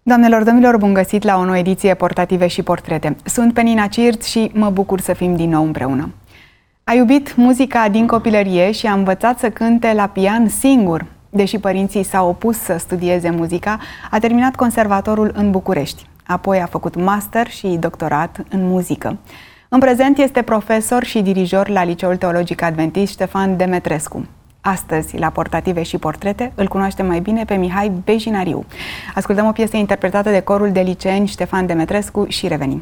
Doamnelor, domnilor, bun găsit la o nouă ediție Portative și Portrete. Sunt Penina Cirt și mă bucur să fim din nou împreună. A iubit muzica din copilărie și a învățat să cânte la pian singur. Deși părinții s-au opus să studieze muzica, a terminat conservatorul în București. Apoi a făcut master și doctorat în muzică. În prezent este profesor și dirijor la Liceul Teologic Adventist Ștefan Demetrescu. Astăzi, la Portative și Portrete, îl cunoaștem mai bine pe Mihai Bejinariu. Ascultăm o piesă interpretată de corul de liceeni Ștefan Demetrescu și revenim.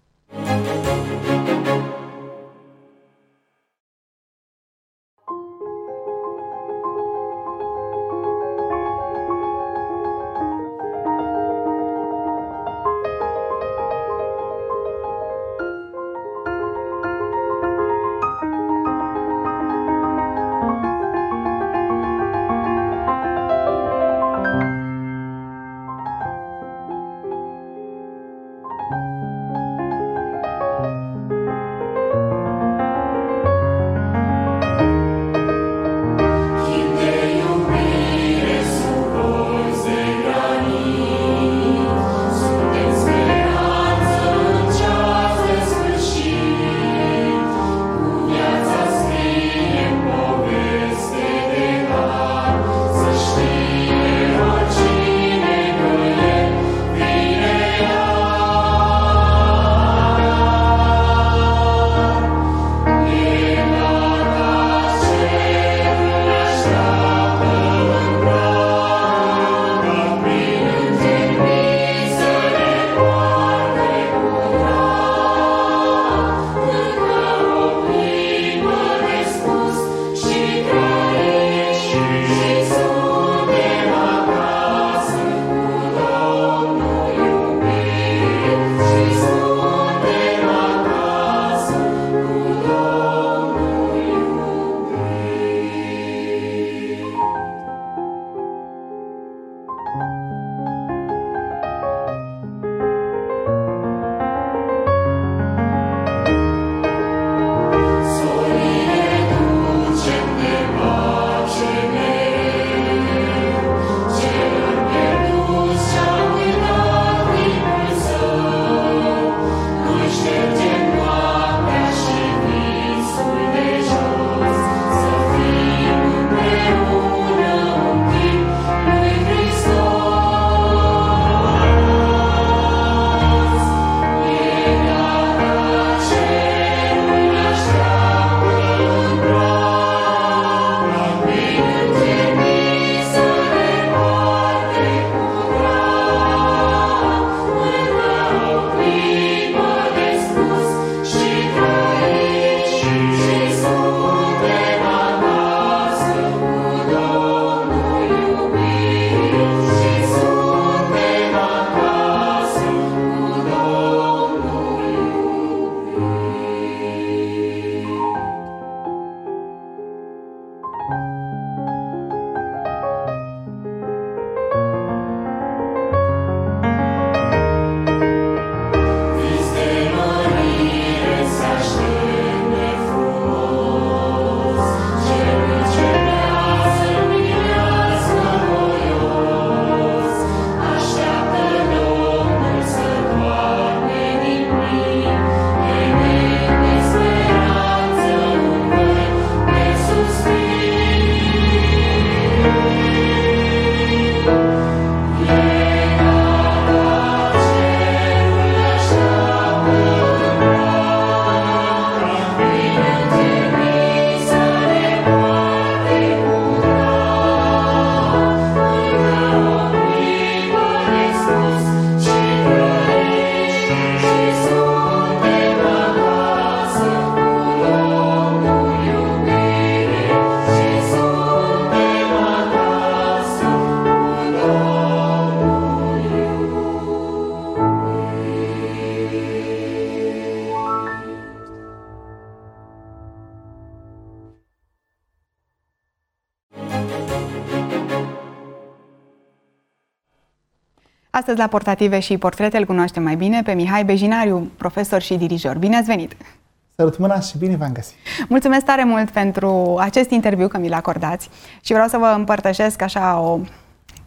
Astăzi la Portative și Portrete îl cunoaștem mai bine pe Mihai Bejinariu, profesor și dirijor. Bine ați venit! Sărut mâna și bine v-am găsit! Mulțumesc tare mult pentru acest interviu, că mi-l acordați, și vreau să vă împărtășesc așa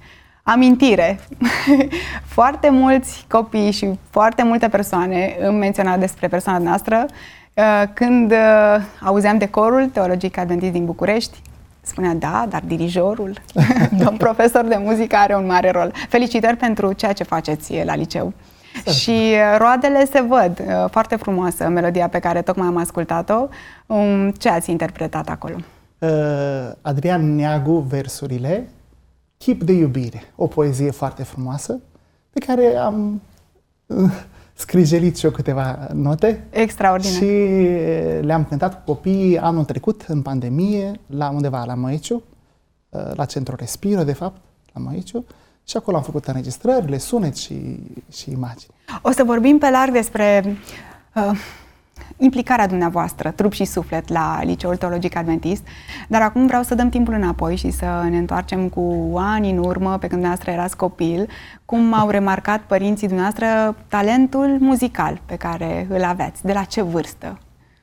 amintire. Foarte mulți copii și foarte multe persoane îmi menționa despre persoana noastră când auzeam de corul teologic adventist din București. Spunea, da, dar dirijorul, domn profesor de muzică, are un mare rol. Felicitări pentru ceea ce faceți la liceu. Și roadele se văd. Foarte frumoasă melodia pe care tocmai am ascultat-o. Ce ați interpretat acolo? Adrian Neagu, versurile, Chip de iubire, o poezie foarte frumoasă, pe care am scrijelit și eu câteva note. Extraordinar. Și le-am cântat cu copiii anul trecut, în pandemie, undeva la Măieciu, la Centrul Respiro, de fapt, la Măieciu. Și acolo am făcut înregistrările, sunet și imagini. O să vorbim pe larg despre implicarea dumneavoastră, trup și suflet, la Liceul Teologic Adventist, dar acum vreau să dăm timpul înapoi și să ne întoarcem cu ani în urmă, pe când dumneavoastră erați copil, cum au remarcat părinții dumneavoastră talentul muzical pe care îl aveați. De la ce vârstă?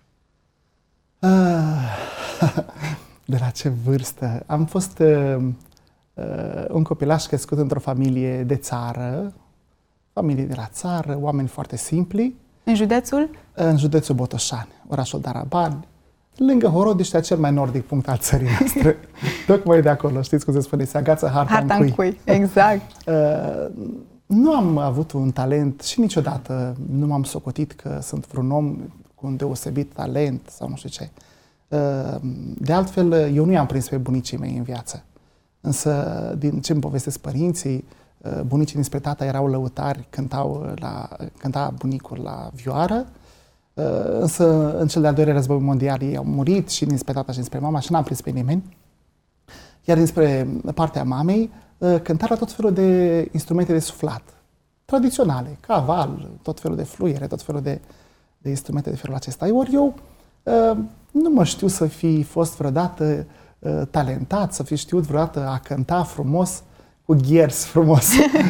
De la ce vârstă? Am fost un copilaș crescut într-o familie de țară, familie de la țară, oameni foarte simpli. În județul? În județul Botoșani, orașul Darabani, lângă Horodiștea, cel mai nordic punct al țării noastre. Tocmai de acolo, știți cum se spune, se agață harta în cui. Exact. Nu am avut un talent și niciodată nu m-am socotit că sunt vreun om cu un deosebit talent sau nu știu ce. De altfel, eu nu i-am prins pe bunicii mei în viață. Însă, din ce îmi povestesc părinții, bunicii dinspre tata erau lăutari, cânta bunicul la vioară, însă în cel de-al doilea război mondial ei au murit și dinspre tata și dinspre mama și n-am prins pe nimeni. Iar dinspre partea mamei cânta la tot felul de instrumente de suflat, tradiționale, caval, tot felul de fluiere, tot felul de instrumente de felul acesta. Ori eu nu mă știu să fi fost vreodată talentat, să fi știut vreodată a cânta frumos, cu ghiers frumos.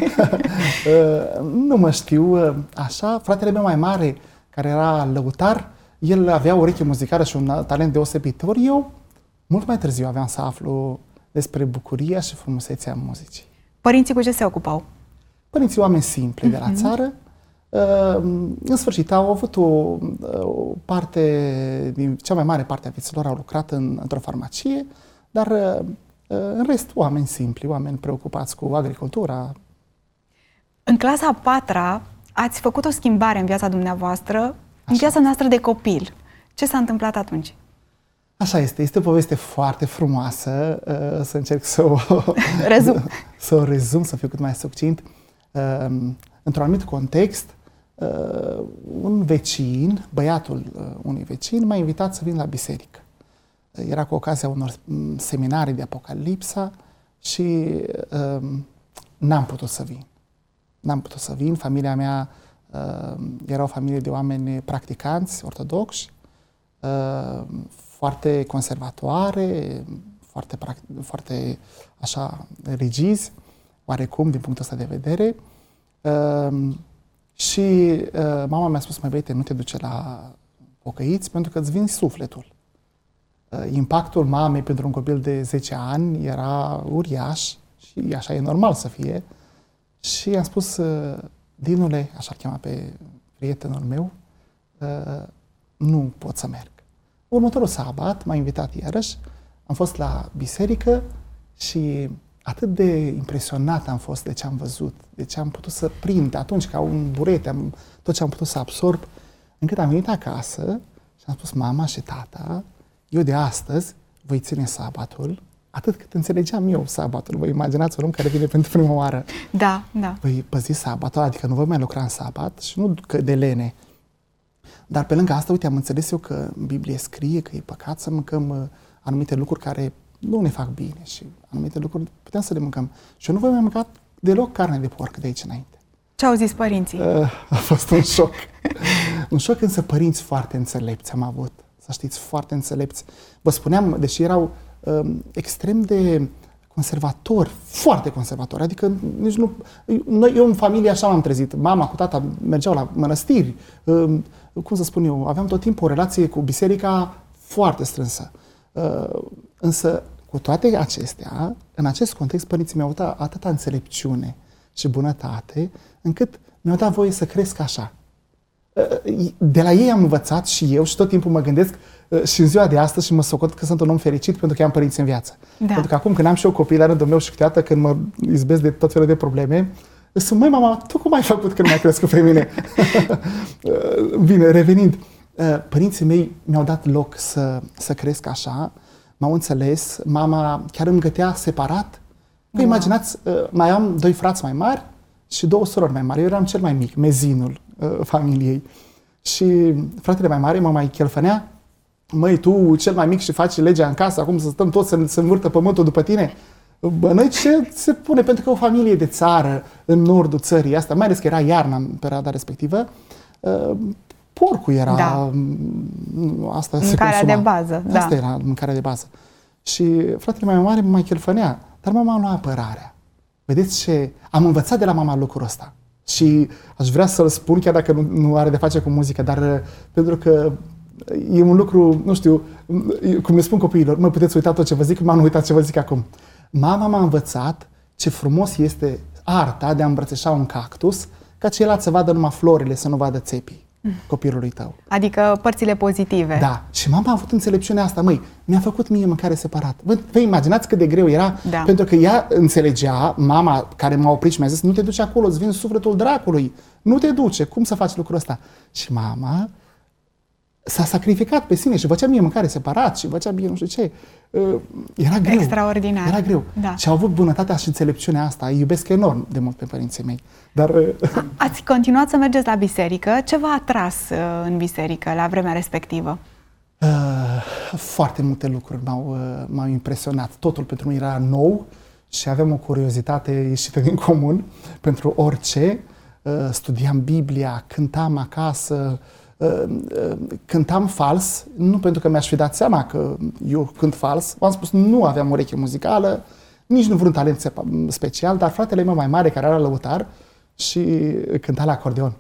Nu mă știu așa. Fratele meu mai mare, care era lăutar, el avea o ureche muzicală și un talent deosebit. Ori eu, mult mai târziu, aveam să aflu despre bucuria și frumusețea muzicii. Părinții cu ce se ocupau? Părinții oameni simpli de la țară. În sfârșit, au avut o parte, din cea mai mare parte a vieților, au lucrat într-o farmacie, dar în rest, oameni simpli, oameni preocupați cu agricultura. În clasa a patra ați făcut o schimbare în viața dumneavoastră, în viața noastră de copil. Ce s-a întâmplat atunci? Așa este. Este o poveste foarte frumoasă. Să încerc să o rezum, să fiu cât mai succint. Într-un anumit context, un vecin, băiatul unui vecin, m-a invitat să vin la biserică. Era cu ocazia unor seminarii de Apocalipsa și n-am putut să vin. N-am putut să vin. Familia mea era o familie de oameni practicanți, ortodoxi, foarte conservatoare, foarte așa rigizi, oarecum, din punctul ăsta de vedere. Și mama mi-a spus, mai băiete, nu te duce la pocăiți pentru că îți vinzi sufletul. Impactul mamei pentru un copil de 10 ani era uriaș și așa e normal să fie. Și i-am spus, Dinule, așa-l chema pe prietenul meu, nu pot să merg. Următorul sabat m-a invitat iarăși, am fost la biserică și atât de impresionat am fost de ce am văzut, de ce am putut să prind atunci ca un burete, tot ce am putut să absorb, încât am venit acasă și am spus, mama și tata, eu de astăzi voi ține sabatul, atât cât înțelegeam eu sabatul. Vă imaginați un om care vine pentru prima oară. Da, da. Voi păzi sabatul, adică nu voi mai lucra în sabat și nu că de lene. Dar pe lângă asta, uite, am înțeles eu că în Biblie scrie că e păcat să mâncăm anumite lucruri care nu ne fac bine și anumite lucruri putem să le mâncăm. Și eu nu voi mai mânca deloc carne de porc de aici înainte. Ce au zis părinții? A fost un șoc. Un șoc, însă părinți foarte înțelepți am avut. Să știți, foarte înțelepți. Vă spuneam, deși erau extrem de conservatori, foarte conservatori, adică nici nu... Eu în familie așa m-am trezit. Mama cu tata mergeau la mănăstiri, cum să spun eu, aveam tot timpul o relație cu biserica foarte strânsă. Însă, Cu toate acestea, în acest context, părinții mi-au dat atâta înțelepciune și bunătate, încât mi-au dat voie să cresc așa. De la ei am învățat și eu și tot timpul mă gândesc și în ziua de astăzi și mă socot că sunt un om fericit pentru că am părinți în viață. Da. Pentru că acum când am și eu copii la rândul meu și câteodată când mă izbesc de tot felul de probleme, sunt, măi mama, tu cum ai făcut când m-ai crescut pe mine? Bine, revenind, părinții mei mi-au dat loc să cresc așa, m-au înțeles, mama chiar îmi gătea separat. Vă imaginați, mai am 2 frați mai mari și 2 surori mai mari. Eu eram cel mai mic, mezinul familiei. Și fratele mai mare mă mai chelfănea: măi, tu cel mai mic și faci legea în casă, acum să stăm toți să învârtă pământul după tine? Băi, ce se pune? Pentru că o familie de țară în nordul țării asta, mai ales că era iarna în perioada respectivă, porcul era, da, asta mâncarea se consuma. De bază. Asta da. era mâncarea de bază. Și fratele mai mare mă mai chelfănea, dar mama a luat apărarea. Vedeți ce? Am învățat de la mama lucrul ăsta. Și aș vrea să-l spun, chiar dacă nu are de face cu muzică, dar pentru că e un lucru, nu știu, cum le spun copiilor, mă, puteți uita tot ce vă zic, m-am uitat ce vă zic acum. Mama m-a învățat ce frumos este arta de a îmbrățișa un cactus, ca ceilalți să vadă numai florile, să nu vadă țepii copilului tău. Adică părțile pozitive. Da. Și mama a avut înțelepciunea asta, măi, mi-a făcut mie mâncare separat. Vă imaginați cât de greu era? Da. Pentru că ea înțelegea, mama care m-a oprit și mi-a zis: nu te duci acolo, îți vine sufletul dracului. Nu te duce, cum să faci lucrul ăsta? Și mama s-a sacrificat pe sine și făcea mie mâncare separat și făcea mie nu știu ce. Era greu. Extraordinar. Era greu. Da. Și au avut bunătatea și înțelepciunea asta. Îi iubesc enorm de mult pe părinții mei. Dar ați continuat să mergeți la biserică. Ce v-a atras în biserică la vremea respectivă? Foarte multe lucruri m-au impresionat. Totul pentru mine era nou și aveam o curiozitate ieșită din comun pentru orice. Studiam Biblia, cântam acasă, cântam fals, nu pentru că mi-aș fi dat seama că eu cânt fals. V-am spus, nu aveam ureche muzicală, nici nu vreun talent special, dar fratele meu mai mare, care era lăutar și cânta la acordeon,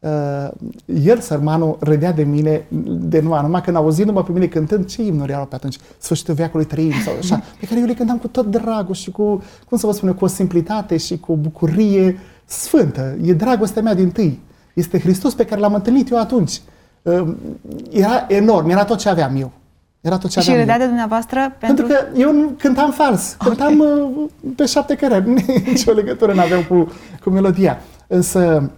el, sărmanul, râdea de mine de numai când auzindu-mă pe mine cântând, ce imnuri erau pe atunci, Sfârșitul veacului trăim sau așa, pe care eu le cântam cu tot dragul și cu, cum să vă spun, cu o simplitate și cu o bucurie sfântă. E dragostea mea dintâi. Este Hristos pe care l-am întâlnit eu atunci. Era enorm, era tot ce aveam eu. Era tot ce aveam. Și râdea de dumneavoastră pentru că eu nu cântam fals, cântam pe 7 cărări, nicio legătură n-aveam cu melodia. Însă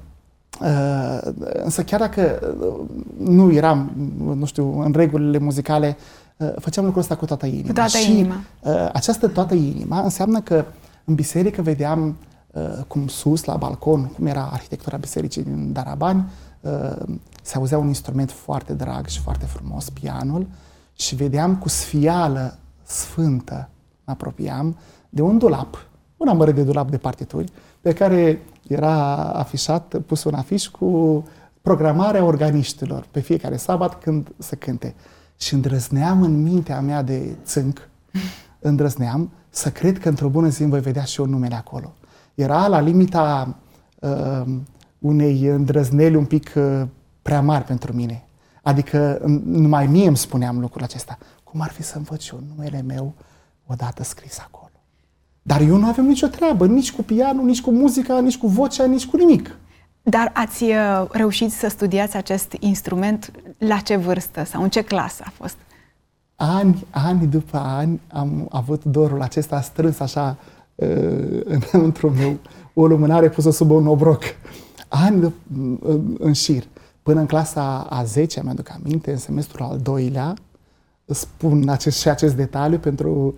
chiar dacă nu eram, nu știu, în regulile muzicale, făceam lucrul ăsta cu toată inima. Cu toată inima. Această toată inima înseamnă că în biserică vedeam cum sus, la balcon, cum era arhitectura bisericii din Darabani, se auzea un instrument foarte drag și foarte frumos, pianul, și vedeam cu sfială sfântă, mă apropiam, de un dulap, un amărât de dulap de partituri, pe care era afișat, pus un afiș cu programarea organiștilor pe fiecare sabat când se cânte. Și îndrăzneam în mintea mea de țânc, îndrăzneam să cred că într-o bună zi îmi voi vedea și eu numele acolo. Era la limita unei îndrăzneli un pic prea mari pentru mine. Adică numai mie îmi spuneam lucrul acesta. Cum ar fi să-mi văd și eu numele meu odată scris acolo? Dar eu nu aveam nicio treabă, nici cu pianul, nici cu muzica, nici cu vocea, nici cu nimic. Dar ați reușit să studiați acest instrument la ce vârstă sau în ce clasă a fost? Ani după ani am avut dorul acesta strâns așa înăuntru meu, o lumânare pusă sub un obroc. Ani în șir. Până în clasa a 10-a, mi-aduc aminte, în semestrul al 2-lea, spun acest detaliu pentru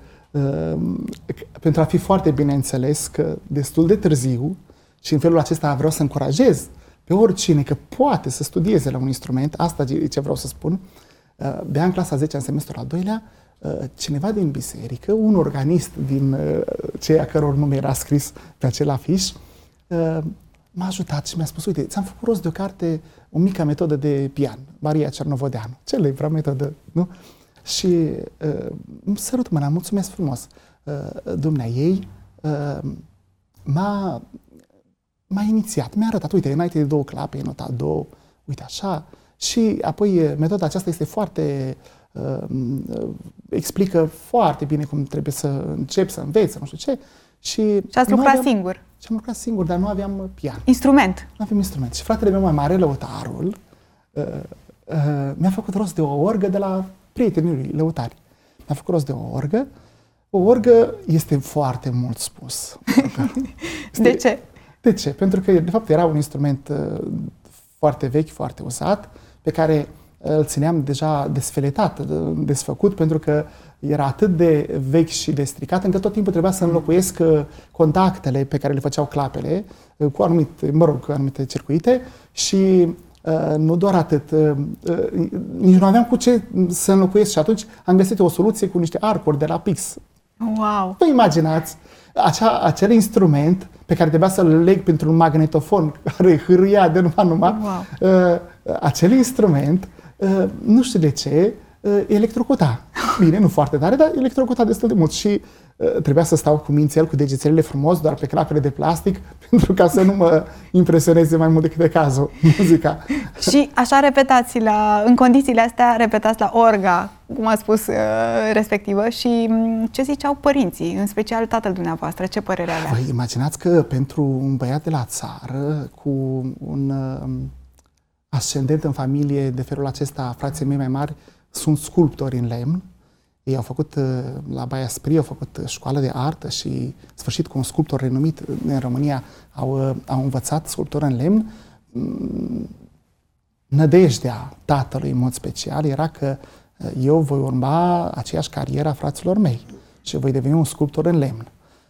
a fi foarte bine înțeles că destul de târziu, și în felul acesta vreau să încurajez pe oricine că poate să studieze la un instrument, asta e ce vreau să spun, de în clasa 10-a, în semestrul al 2-lea, cineva din biserică, un organist din cei a căror nume era scris pe acel afiș, m-a ajutat și mi-a spus: uite, ți-am făcut rost de o carte, o mică metodă de pian, Maria Cernovodeanu, celebra metodă, nu? Și sărut mâna, mulțumesc frumos. Dumnea ei m-a inițiat, mi-a arătat, uite, înainte de 2 clape, e nota 2, uite așa. Și apoi metoda aceasta este foarte explică foarte bine cum trebuie să începi, să înveți, nu știu ce. Și ați lucrat singur? Și am lucrat singur, dar nu aveam pian. Instrument? Nu aveam instrument. Și fratele meu mai mare, lăutarul, mi-a făcut rost de o orgă de la prietenii lui, lăutari. Mi-a făcut rost de o orgă. O orgă este foarte mult spus. De ce? De ce? Pentru că, de fapt, era un instrument foarte vechi, foarte usat, pe care îl țineam deja desfeletat, desfăcut, pentru că era atât de vechi și de stricat, încât tot timpul trebuia să înlocuiesc contactele pe care le făceau clapele cu anumite circuite și nu doar atât, nici nu aveam cu ce să înlocuiesc și atunci am găsit o soluție cu niște arcuri de la Pix. Wow! Vă imaginați acel instrument pe care trebuia să-l leg pentru un magnetofon care hârâia de numai. Wow. Acel instrument, nu știu de ce, electrocuta. Bine, nu foarte tare, dar electrocuta destul de mult și trebuia să stau cu mințel, cu degețelele frumos, doar pe clapele de plastic, pentru ca să nu mă impresioneze mai mult decât de cazul muzica. Și așa repetați, în condițiile astea, repetați la orga, cum a spus respectivă, și ce ziceau părinții, în special tatăl dumneavoastră, ce părere avea? Vă imaginați că pentru un băiat de la țară, cu un ascendent în familie de felul acesta, frații mei mai mari, sunt sculptori în lemn. Ei au făcut, la Baia Sprie, au făcut școală de artă și, în sfârșit, cu un sculptor renumit în România, au învățat sculptură în lemn. Nădejdea tatălui, în mod special, era că eu voi urma aceeași carieră a fraților mei și voi deveni un sculptor în lemn.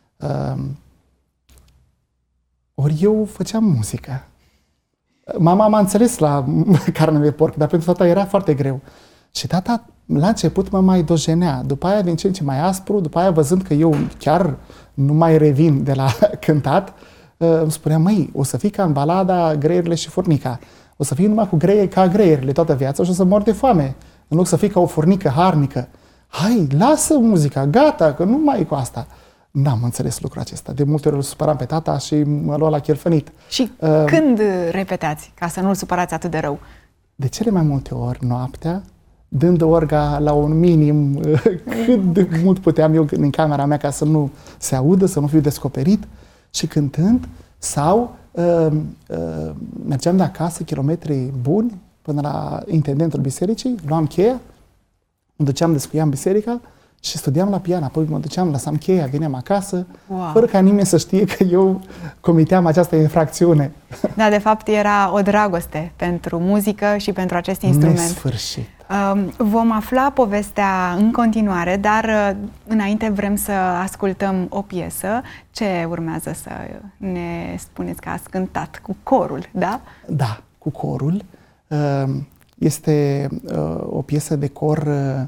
Ori eu făceam muzică. Mama m-a înțeles la carne de porc, dar pentru tata era foarte greu. Și tata, la început, mă mai dojenea. După aia, din ce în ce mai aspru, după aia, văzând că eu chiar nu mai revin de la cântat, îmi spunea, măi, o să fii ca în balada Greierile și Furnica. O să fii numai cu ca greierile toată viața și o să mor de foame. În loc să fii ca o furnică harnică. Hai, lasă muzica, gata, că nu mai e cu asta. N-am înțeles lucrul acesta. De multe ori îl supăram pe tata și mă lua la chelfănit. Și când repetați, ca să nu-l supărați atât de rău? De cele mai multe ori, noaptea, dând orga la un minim, cât de mult puteam eu în camera mea ca să nu se audă, să nu fiu descoperit, și cântând, sau mergeam de acasă kilometri buni până la intendentul bisericii, luam cheia, mă duceam, descuiam biserica și studiam la pian, apoi mă duceam, lăsam cheia, veneam acasă, fără ca nimeni să știe că eu comiteam această infracțiune. Da, de fapt era o dragoste pentru muzică și pentru acest instrument. Nesfârșit. Vom afla povestea în continuare, dar înainte vrem să ascultăm o piesă. Ce urmează să ne spuneți că ați cântat cu corul, da? Da, cu corul. Este o piesă de cor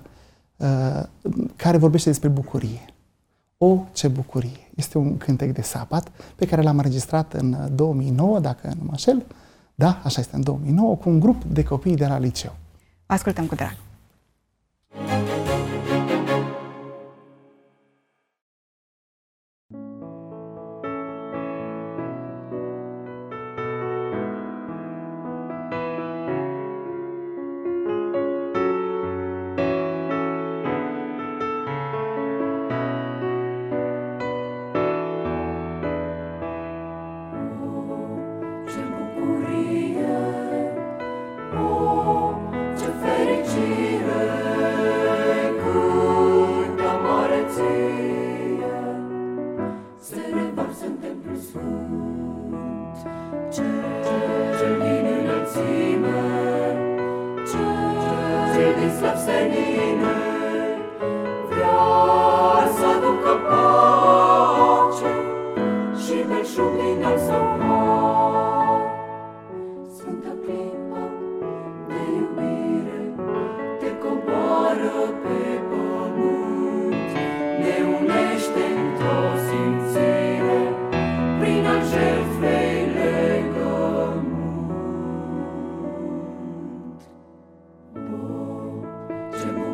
care vorbește despre bucurie. O, ce bucurie! Este un cântec de sabat pe care l-am înregistrat în 2009, dacă nu mă înșel. Da, așa este, în 2009, cu un grup de copii de la liceu. Ascultăm cu drag. Ce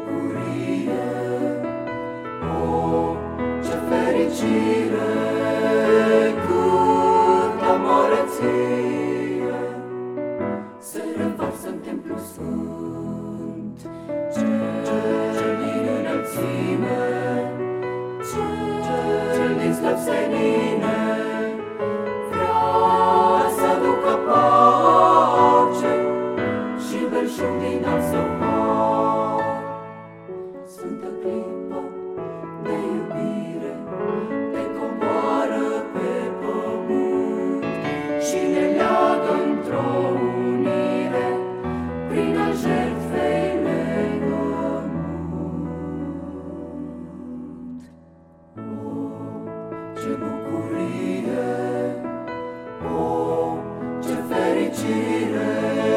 fericire,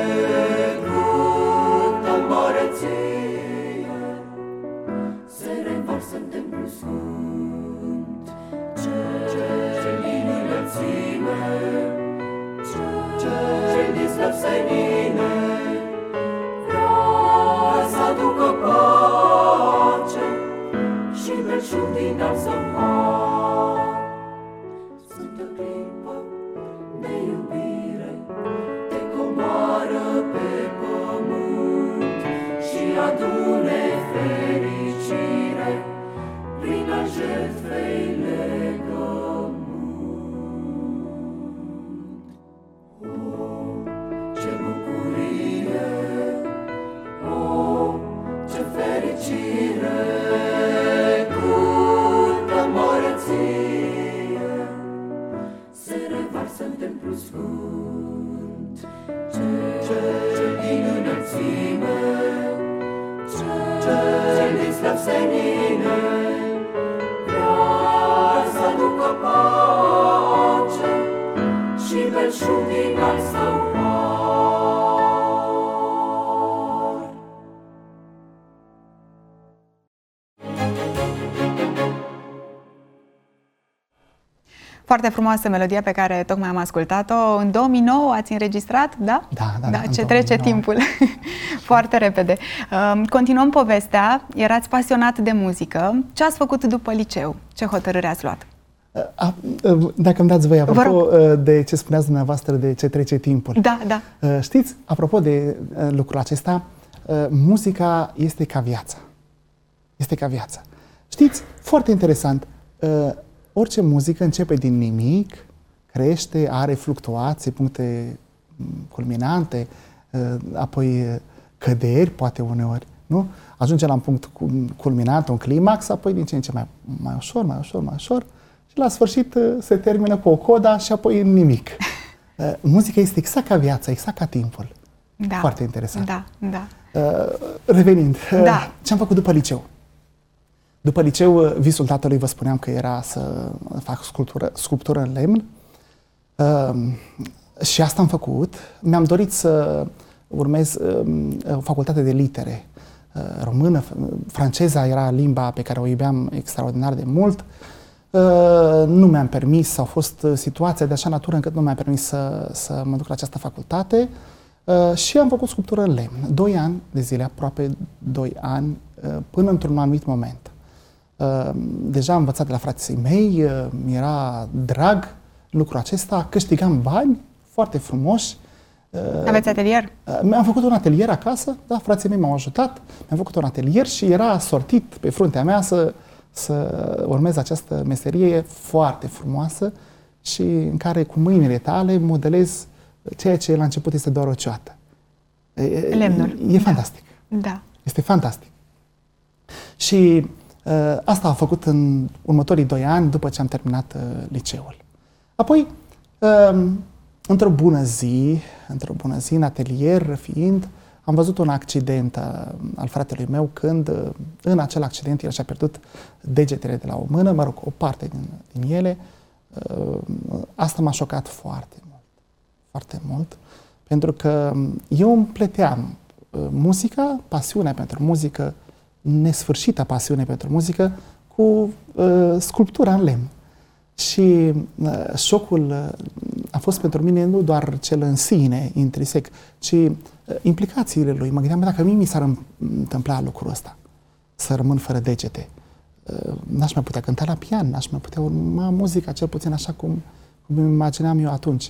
câtă măreție, se revarsă în templul sfânt, cel din înălțime, cel din slăb senine, vrea să aducă pace și belșug din al său har. Sunt o clipă de iubire, te coboară pe pământ și adune fericire prin al jertfei legământ. Oh, ce bucurie! Oh, ce fericire! Câtă măreție se revarsă în templul sfânt, cel din înălțime, cel din slăb senine, vrea să aducă pace și belșug din al său har. Foarte frumoasă melodia pe care tocmai am ascultat-o. În 2009 ați înregistrat, da? Da, ce trece timpul. Foarte repede. Continuăm povestea. Erați pasionat de muzică. Ce ați făcut după liceu? Ce hotărâre ați luat? Dacă îmi dați voi, apropo de ce spuneați dumneavoastră, de ce trece timpul. Da. Știți, apropo de lucrul acesta, muzica este ca viața. Este ca viața. Știți, foarte interesant, orice muzică începe din nimic, crește, are fluctuații, puncte culminante, apoi căderi, poate uneori, nu? Ajunge la un punct culminant, un climax, apoi din ce în ce mai ușor, și la sfârșit se termină cu o coda și apoi în nimic. Muzica este exact ca viața, exact ca timpul. Da. Foarte interesant. Da. Revenind, ce am făcut după liceu? După liceu, visul tatălui, vă spuneam că era să fac sculptură în lemn. Și asta am făcut. Mi-am dorit să urmez o facultate de litere. Română, franceza era limba pe care o iubeam extraordinar de mult. Nu mi-am permis, au fost situații de așa natură încât nu mi-am permis să mă duc la această facultate. Și am făcut sculptură în lemn. 2 ani de zile, aproape 2 ani, până într-un anumit moment. Deja am învățat de la frații mei, mi-era drag lucrul acesta, câștigam bani foarte frumoși. Aveți atelier? Am făcut un atelier acasă, da, frații mei m-au ajutat, mi-am făcut un atelier și era sortit pe fruntea mea să urmez această meserie foarte frumoasă și în care cu mâinile tale modelez ceea ce la început este doar o cioată. Lemnul. E fantastic. Da. Este fantastic. Și asta am făcut în următorii 2 ani după ce am terminat liceul. Apoi, într-o bună zi, în atelier fiind, am văzut un accident al fratelui meu când în acel accident el și-a pierdut degetele de la o mână, mă rog, o parte din ele. Asta m-a șocat foarte mult, pentru că eu împleteam muzica, pasiunea pentru muzică, nesfârșită pasiune pentru muzică, cu sculptura în lemn. Și șocul a fost pentru mine nu doar cel în sine, intrinsec, ci implicațiile lui. Mă gândeam, dacă mie mi s-ar întâmpla lucrul ăsta, să rămân fără degete, n-aș mai putea cânta la pian, n-aș mai putea urma muzica, cel puțin așa cum îmi imaginam eu atunci.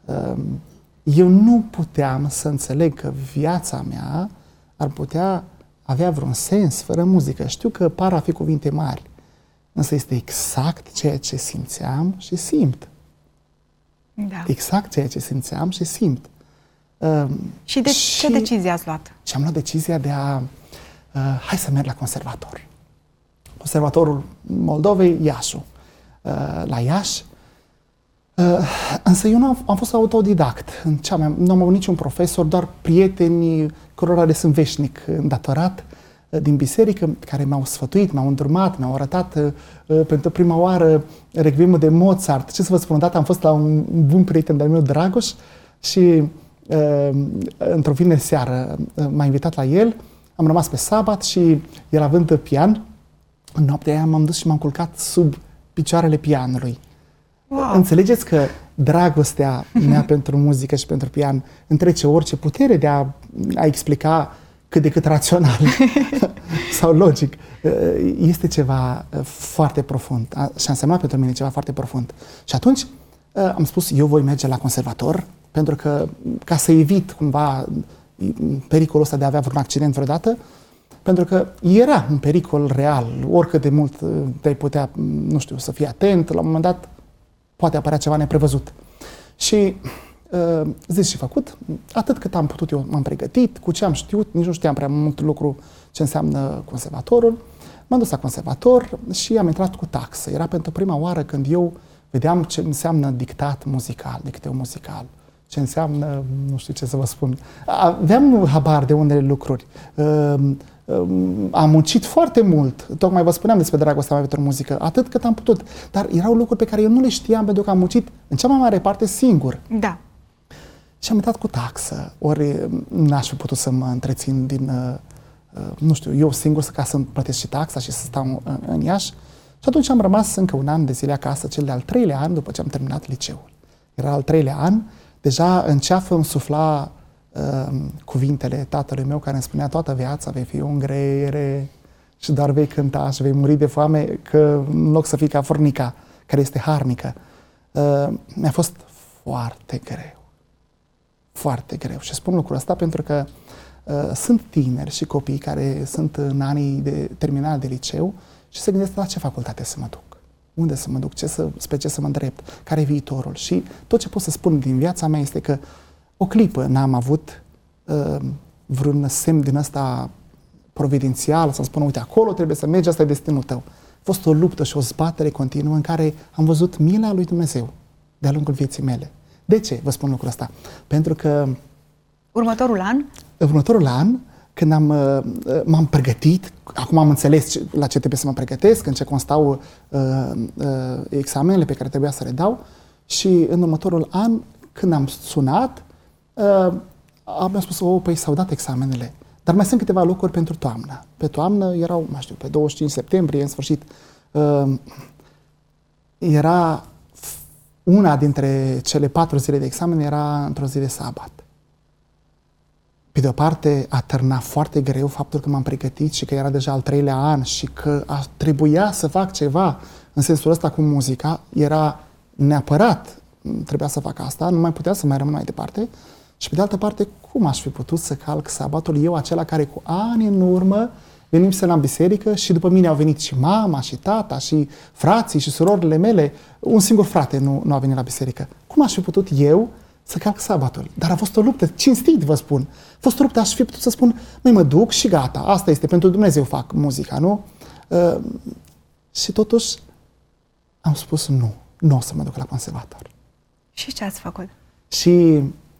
Eu nu puteam să înțeleg că viața mea ar putea avea vreun sens fără muzică. Știu că par a fi cuvinte mari, însă este exact ceea ce simțeam și simt. Da. Exact ceea ce simțeam și simt. Și ce decizie ați luat? Și am luat decizia de a hai să merg la conservator. Conservatorul Moldovei, Iașu. La Iași. Însă eu nu am fost autodidact. Nu am avut niciun profesor, doar prieteni cărora le sunt veșnic îndatorat din biserică, care m-au sfătuit, m-au îndrumat, mi-au arătat pentru prima oară Requiemul de Mozart. Ce să vă spun, odată am fost la un bun prieten de-al meu, Dragoș, și într-o vineri seară m-a invitat la el, am rămas pe sabat și el având pian, în noaptea aia m-am dus și m-am culcat sub picioarele pianului. Wow. Înțelegeți că dragostea mea pentru muzică și pentru pian întrece orice putere de a explica cât de cât rațional sau logic. Este ceva foarte profund și a însemnat pentru mine ceva foarte profund. Și atunci am spus, eu voi merge la conservator, pentru că, ca să evit cumva pericolul ăsta de a avea vreun accident vreodată, pentru că era un pericol real, oricât de mult te-ai putea, nu știu, să fii atent, la un moment dat poate apărea ceva neprevăzut. Și zis și făcut, atât cât am putut eu m-am pregătit, cu ce am știut, nici nu știam prea mult lucru ce înseamnă conservatorul. M-am dus la conservator și am intrat cu taxă. Era pentru prima oară când eu vedeam ce înseamnă dictat muzical, dicteu muzical, ce înseamnă, nu știu ce să vă spun. Aveam habar de unele lucruri. Am muncit foarte mult, tocmai vă spuneam despre dragostea mea pentru muzică, atât cât am putut, dar erau lucruri pe care eu nu le știam pentru că am muncit în cea mai mare parte singur. Da. Și am intrat cu taxă, ori n-aș fi putut să mă întrețin din, nu știu, eu singur ca să plătesc și taxa și să stau în Iași. Și atunci am rămas încă un an de zile acasă, cel de-al 3-lea an după ce am terminat liceul. Era al 3-lea an, deja în ceafă îmi sufla cuvintele tatălui meu care îmi spunea toată viața vei fi un greiere și doar vei cânta și vei muri de foame, că în loc să fii ca furnica care este harnică. Mi-a fost foarte greu. Foarte greu. Și spun lucrul ăsta pentru că sunt tineri și copii care sunt în anii de terminal de liceu și se gândesc la ce facultate să mă duc. Unde să mă duc? Spre ce să mă îndrept? Care e viitorul? Și tot ce pot să spun din viața mea este că o clipă n-am avut vreun semn din ăsta providențial să-mi spună, uite, acolo trebuie să mergi, asta e destinul tău. A fost o luptă și o zbatere continuă în care am văzut mila lui Dumnezeu de-a lungul vieții mele. De ce vă spun lucrul ăsta? Pentru că următorul an, când m-am pregătit, acum am înțeles la ce trebuie să mă pregătesc, în ce constau examenele pe care trebuia să le dau și în următorul an, când am sunat, am spus, păi s-au dat examenele, dar mai sunt câteva locuri pentru toamnă. Pe toamnă erau, nu știu, pe 25 septembrie, în sfârșit, era una dintre cele 4 zile de examen era într-o zi de sabat. Pe de o parte, a târnat foarte greu faptul că m-am pregătit și că era deja al 3-lea an și că trebuia să fac ceva în sensul ăsta cu muzica. Era neapărat, trebuia să fac asta, nu mai putea să mai rămân mai departe. Și pe de altă parte, cum aș fi putut să calc sabatul eu, acela care cu ani în urmă venim să la biserică și după mine au venit și mama, și tata, și frații, și surorile mele. Un singur frate nu a venit la biserică. Cum aș fi putut eu să calc sabatul? Dar a fost o luptă, cinstit vă spun. A fost o luptă, aș fi putut să spun, mă duc și gata, asta este, pentru Dumnezeu fac muzica, nu? Și totuși am spus nu o să mă duc la conservator. Și ce ați făcut? Și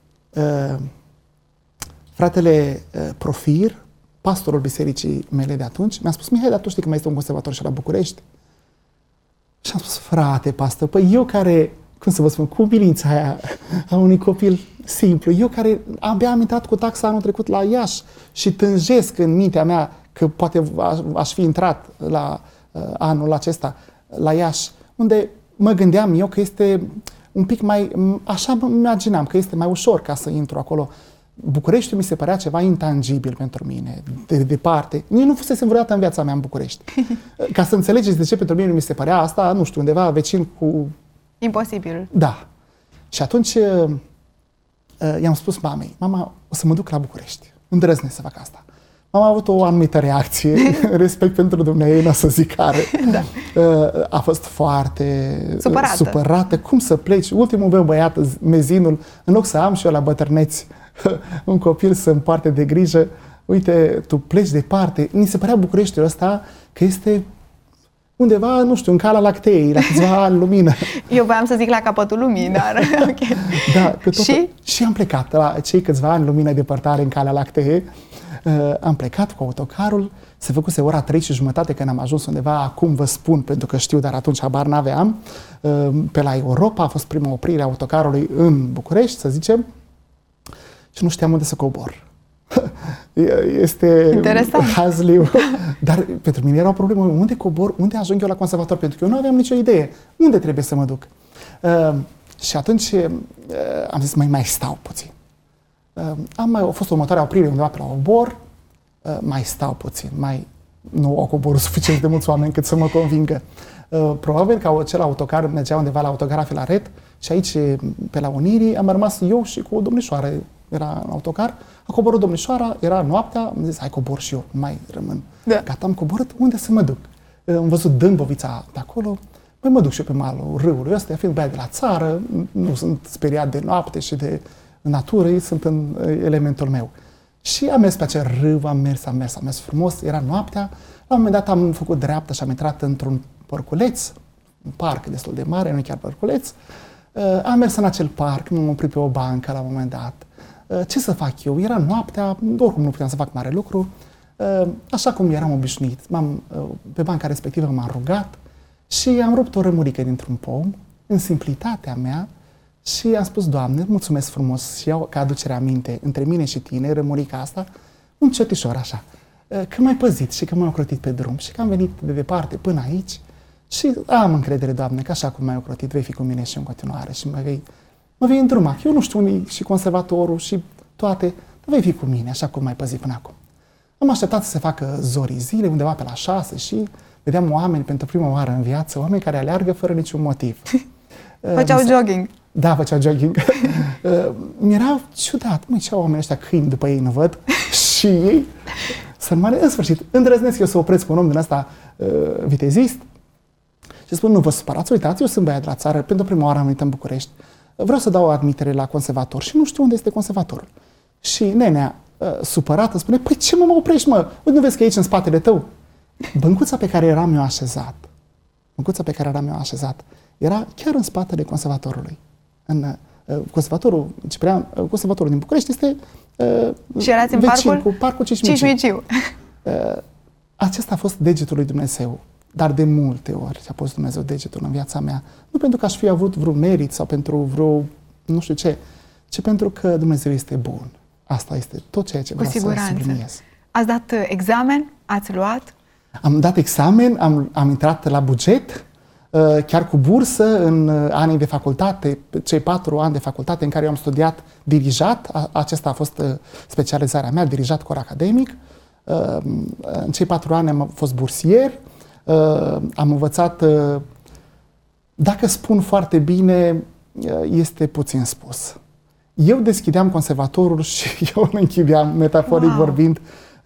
fratele Profir, pastorul bisericii mele de atunci, mi-a spus, Mihai, dar tu știi că mai este un conservator și la București? Și am spus, frate, pastor, păi eu care, cum să vă spun, cu umilința aia a unui copil simplu, eu care abia am intrat cu taxa anul trecut la Iași și tânjesc în mintea mea că poate aș fi intrat la anul acesta la Iași, unde mă gândeam eu că este un pic mai, așa mă imaginam, că este mai ușor ca să intru acolo. Bucureștiul mi se părea ceva intangibil pentru mine, de departe. Eu nu fusesem vreodată în viața mea în București. Ca să înțelegeți de ce pentru mine mi se părea asta, nu știu, undeva vecin cu... Imposibil. Da. Și atunci i-am spus mamei, mama, o să mă duc la București. Îndrăznesc să fac asta. Mama a avut o anumită reacție, respect pentru dumneavoastră, nu o să zic care. Da. A fost foarte supărată. Cum să pleci? Ultimul meu băiat, mezinul, în loc să am și eu la bătrâneți un copil să împarte de grijă, uite, tu pleci departe. Mi se părea Bucureștiul ăsta că este undeva, nu știu, în Calea Lacteei, la câțiva ani lumină. Eu voiam să zic la capătul lumii, dar ok. Da, că tot, și am plecat la cei câțiva ani lumină depărtare în Calea Lactee. Am plecat cu autocarul, se făcuse ora 3:30 când am ajuns undeva, acum vă spun, pentru că știu, dar atunci habar n-aveam, pe la Europa, a fost prima oprire a autocarului în București, să zicem, și nu știam unde să cobor. Este hazliu, dar pentru mine era o problemă. Unde cobor? Unde ajung eu la conservator? Pentru că eu nu aveam nicio idee. Unde trebuie să mă duc? Și atunci am zis, mai stau puțin. A fost următoarea oprire undeva pe la obor, mai stau puțin, nu au coborât suficient de mulți oameni cât să mă convingă. Probabil că acel autocar mergea undeva la autocar Filaret și aici, pe la Unirii, am rămas eu și cu o domnișoară. Era în autocar, a coborât domnișoara, era noaptea, am zis, hai cobor și eu, nu mai rămân. Da. Gata, am coborât, unde să mă duc? Am văzut Dâmbovița de acolo, mă duc și eu pe malul râului ăsta, fiind băiat de la țară, nu sunt speriat de noapte și de natură, sunt în elementul meu. Și am mers pe acel râu, am mers frumos, era noaptea, la un moment dat am făcut dreapta și am intrat într-un parculeț, un parc destul de mare, nu chiar parculeț. Am mers în acel parc, m-am oprit pe o bancă la un moment dat. Ce să fac eu? Era noaptea, oricum nu puteam să fac mare lucru. Așa cum eram obișnuit, pe banca respectivă m-am rugat și am rupt o rămurică dintr-un pom, în simplitatea mea, și am spus, Doamne, mulțumesc frumos și iau ca aducere aminte între mine și tine, rămurica asta, un cetișor așa, că m-ai păzit și că m-ai ocrotit pe drum și că am venit de departe până aici și am încredere, Doamne, că așa cum m-ai ocrotit, vei fi cu mine și în continuare și mă vei îndruma. Eu nu știu unii și conservatorul și toate, dar vei fi cu mine, așa cum m-ai păzit până acum. Am așteptat să se facă zorii zile, undeva pe la 6 și vedeam oameni pentru prima oară în viață, oameni care aleargă fără niciun motiv. Făceau jogging. Da, făceau jogging. Mi-era ciudat. Ce au oamenii ăștia, câini după ei, nu văd? Și ei, în sfârșit, îndrăznesc eu să opresc un om din ăsta vitezist și spun, nu vă supărați, uitați, eu sunt băiat de la țară, pentru prima oară am venit în București, vreau să dau admitere la conservator și nu știu unde este conservatorul. Și nenea, supărată, spune, păi ce mă oprești, mă? Uite, nu vezi că aici în spatele tău? Băncuța pe care eram eu așezat, era chiar în spatele conservatorului. Conservatorul din București este și erați în vecin cu parcul Cismiciu. Acesta a fost degetul lui Dumnezeu. Dar de multe ori a pus Dumnezeu degetul în viața mea. Nu pentru că aș fi avut vreun merit sau pentru vreo nu știu ce, ci pentru că Dumnezeu este bun. Asta este tot ceea ce vreau să subliniez. Ați dat examen? Ați luat? Am dat examen, am intrat la buget, chiar cu bursă în anii de facultate, cei 4 ani de facultate în care eu am studiat dirijat. Aceasta a fost specializarea mea, dirijat cor academic. În cei 4 ani am fost bursier. Am învățat, dacă spun foarte bine, este puțin spus. Eu deschideam conservatorul și eu îl închideam, metaforic vorbind.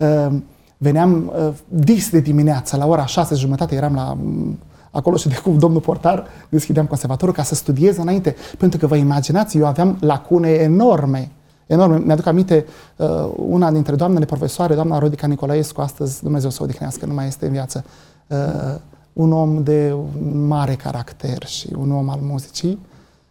Veneam dis de dimineața, la ora 6:30 eram acolo și cu domnul portar deschideam conservatorul ca să studiez înainte. Pentru că vă imaginați, eu aveam lacune enorme. Mi-aduc aminte, una dintre doamnele profesoare, doamna Rodica Nicolaescu, astăzi Dumnezeu să o odihnească, nu mai este în viață, un om de mare caracter și un om al muzicii.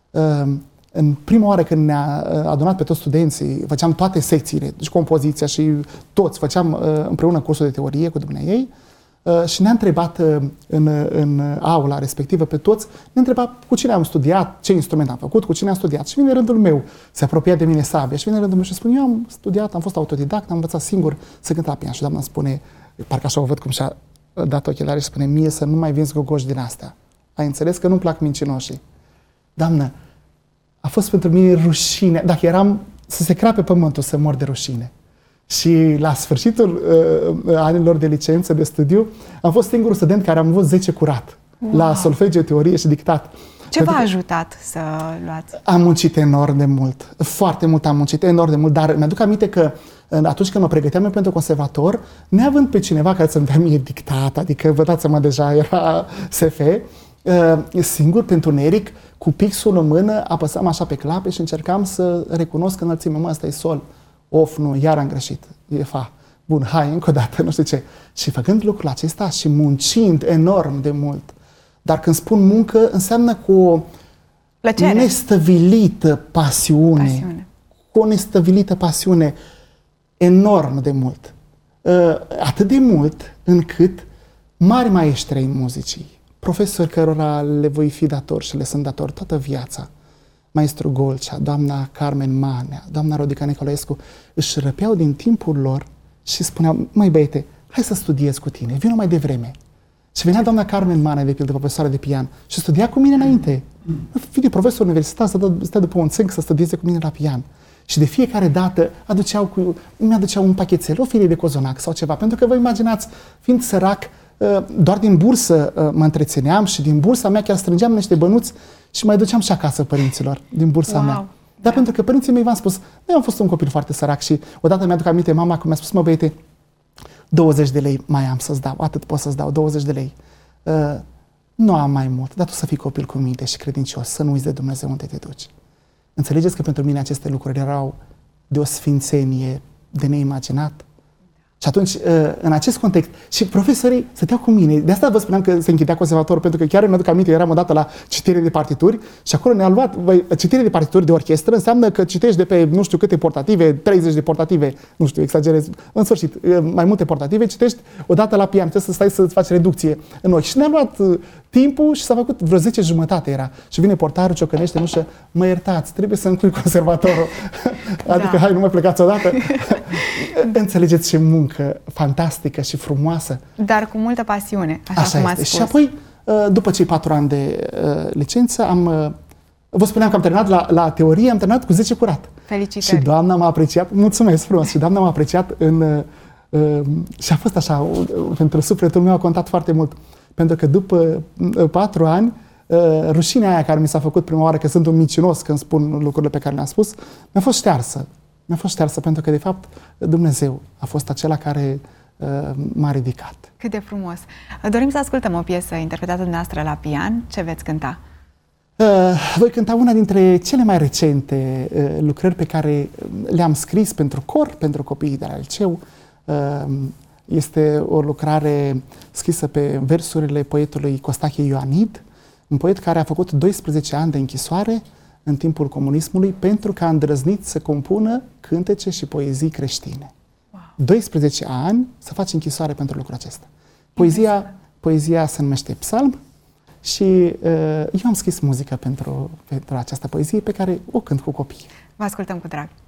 În prima oară când ne-a adunat pe toți studenții, făceam toate secțiile, deci compoziția și toți, făceam împreună cursul de teorie cu dumneaei și ne-a întrebat în aula respectivă pe toți, ne-a întrebat cu cine am studiat, ce instrument am făcut, cu cine am studiat. Și vine rândul meu, se apropia de mine sabia și vine rândul meu și spune, eu am studiat, am fost autodidact, am învățat singur să cânt la pian. Și doamna spune, parcă așa o văd cum și-a dat ochelari și spune, mie să nu mai vinzi gogoși din astea. Ai înțeles că nu-mi plac mincinoșii. Doamnă, a fost pentru mine rușine, dacă eram să se crape pământul, să mor de rușine. Și la sfârșitul anilor de licență, de studiu, am fost singurul student care am avut 10 curat la solfegiu, teorie și dictat. Ce v-a ajutat să luați? Am muncit enorm de mult, foarte mult am muncit, enorm de mult, dar mi-aduc aminte că atunci când mă pregăteam eu pentru conservator, neavând pe cineva care să-mi dea mie dictat, adică vă dați seama, deja era SF, singur, pentru întuneric, cu pixul în mână, apăsam așa pe clape și încercam să recunosc înălțimea, asta e sol, nu, iar am greșit, e fa, bun, hai, încă o dată, nu știu ce. Și făcând lucrul acesta și muncind enorm de mult, dar când spun muncă, înseamnă cu o nestăvilită pasiune. Cu o nestăvilită pasiune enorm de mult. Atât de mult încât mari maestri ai muzicii, profesori cărora le voi fi dator și le sunt dator toată viața, maestru Golcea, doamna Carmen Manea, doamna Rodica Nicolaescu, își răpeau din timpul lor și spuneau, măi băiete, hai să studiez cu tine, vină mai devreme. Și venea doamna Carmen Manea, de pildă, profesoară de pian, și studia cu mine înainte. Vine profesor universitar să stea după un țânc să studieze cu mine la pian. Și de fiecare dată mi-aduceau un pachetel, o filie de cozonac sau ceva, pentru că vă imaginați, fiind sărac, doar din bursă mă întrețineam și din bursa mea chiar strângeam niște bănuți și mai duceam și acasă părinților, din bursa mea. Dar pentru că părinții mei, v-am spus, eu am fost un copil foarte sărac și odată mi-aduc aminte mama când mi-a spus, mă băiete, 20 de lei mai am să-ți dau, atât pot să-ți dau, 20 de lei. Nu am mai mult, dar tu să fii copil cu minte și credincios, să nu uiți de Dumnezeu unde te duci. Înțelegeți că pentru mine aceste lucruri erau de o sfințenie de neimaginat? Și atunci, în acest context, și profesorii stăteau cu mine. De asta vă spuneam că se închidea conservatorul, pentru că chiar îmi aduc aminte, eram odată la citire de partituri și acolo ne-a luat, citire de partituri de orchestră înseamnă că citești de pe nu știu câte portative, 30 de portative, nu știu, exagerez, în sfârșit, mai multe portative, citești odată la pian, trebuie să stai să-ți faci reducție în ochi. Și ne-a luat timpul și s-a făcut vreo 10 jumătate era. Și vine portarul, ciocănește în ușă, mă iertați, trebuie să încui conservatorul. Adică, hai, nu mai plecați odată. Înțelegeți ce muncă fantastică și frumoasă. Dar cu multă pasiune, așa cum ați spus. Și apoi, după cei 4 ani de licență, vă spuneam că am terminat la teorie, am terminat cu 10 curat. Felicitări! Și doamna m-a apreciat, mulțumesc frumos, și doamna m-a apreciat și a fost așa, pentru sufletul meu a contat foarte mult. Pentru că după 4 ani, rușinea aia care mi s-a făcut prima oară, că sunt un mincinos când spun lucrurile pe care le-am spus, mi-a fost ștearsă. Mi-a fost ștearsă pentru că, de fapt, Dumnezeu a fost acela care m-a ridicat. Cât de frumos! Dorim să ascultăm o piesă interpretată dumneavoastră la pian. Ce veți cânta? Voi cânta una dintre cele mai recente lucrări pe care le-am scris pentru cor, pentru copiii de la liceu. Este o lucrare scrisă pe versurile poetului Costache Ioanid, un poet care a făcut 12 ani de închisoare în timpul comunismului pentru că a îndrăznit să compună cântece și poezii creștine. Wow. 12 ani să faci închisoare pentru lucrul acesta. Poezia se numește Psalm și eu am scris muzică pentru această poezie pe care o cânt cu copii. Vă ascultăm cu drag.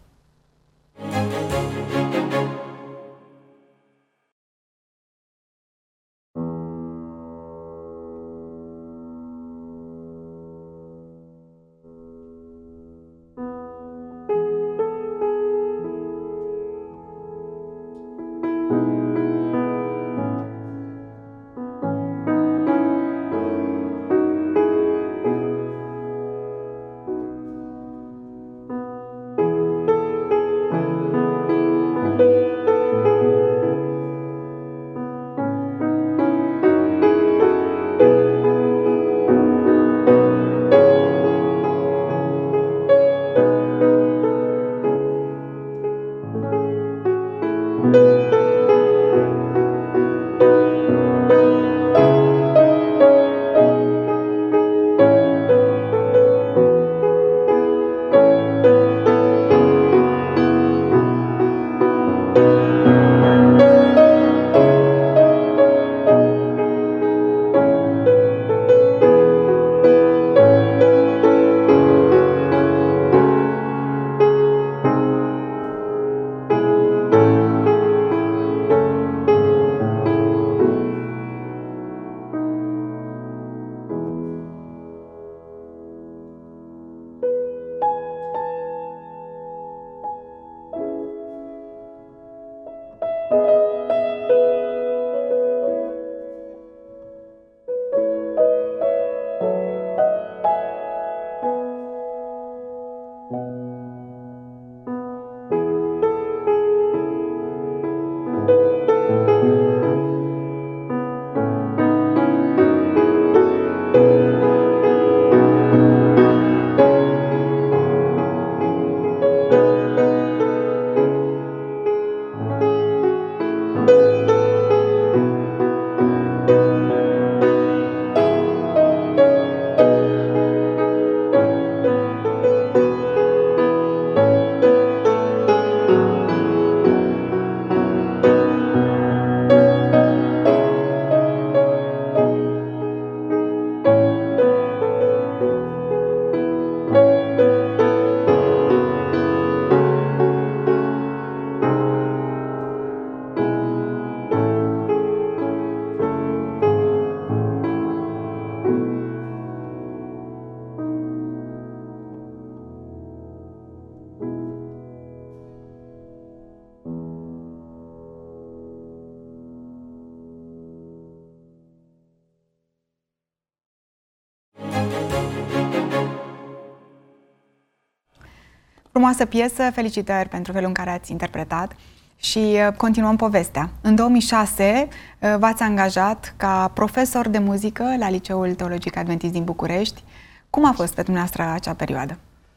Frumoasă piesă, felicitări pentru felul în care ați interpretat și continuăm povestea. În 2006 v-ați angajat ca profesor de muzică la Liceul Teologic Adventist din București. Cum a fost pe dumneavoastră acea perioadă?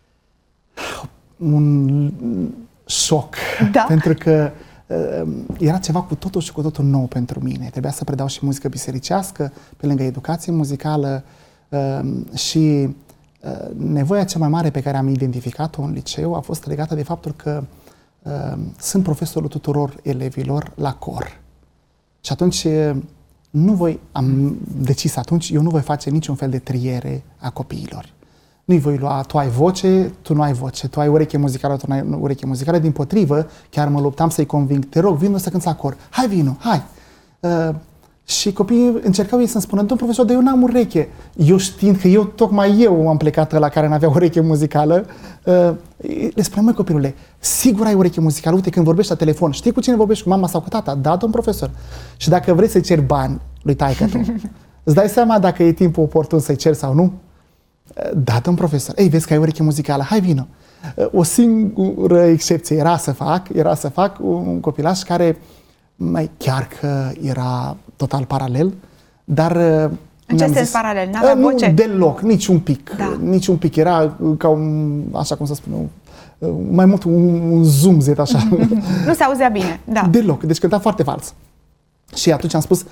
Un șoc, da? Pentru că era ceva cu totul și cu totul nou pentru mine. Trebuia să predau și muzică bisericească, pe lângă educație muzicală și nevoia cea mai mare pe care am identificat-o în liceu a fost legată de faptul că sunt profesorul tuturor elevilor la cor. Și atunci am decis atunci, eu nu voi face niciun fel de triere a copiilor. Nu-i voi lua, tu ai voce, tu nu ai voce, tu ai ureche muzicală, tu nu ai ureche muzicală. Dimpotrivă, chiar mă luptam să-i conving, te rog, vino să cânți la cor, hai vino, hai! Și copiii încercau ei să-mi spună, domn profesor, dar eu n-am ureche. Eu știind că tocmai eu am plecat la care n-avea ureche muzicală, le spuneam, măi copilule, sigur ai ureche muzicală, uite când vorbești la telefon, știi cu cine vorbești, cu mama sau cu tata? Da, domn profesor. Și dacă vrei să-i ceri bani lui taică-tu, îți dai seama dacă e timpul oportun să-i ceri sau nu? Da, domn profesor. Ei, vezi că ai ureche muzicală, hai vino. O singură excepție era să fac un copilaș care mai chiar că era total paralel, dar... În ce sens paralel? N-avea voce? Nu, deloc, nici un pic. Da. Nici un pic. Era ca un, așa cum să spun, mai mult un zumzet, așa. Nu se auzea bine, da. Deloc, deci cânta foarte fals. Și atunci am spus,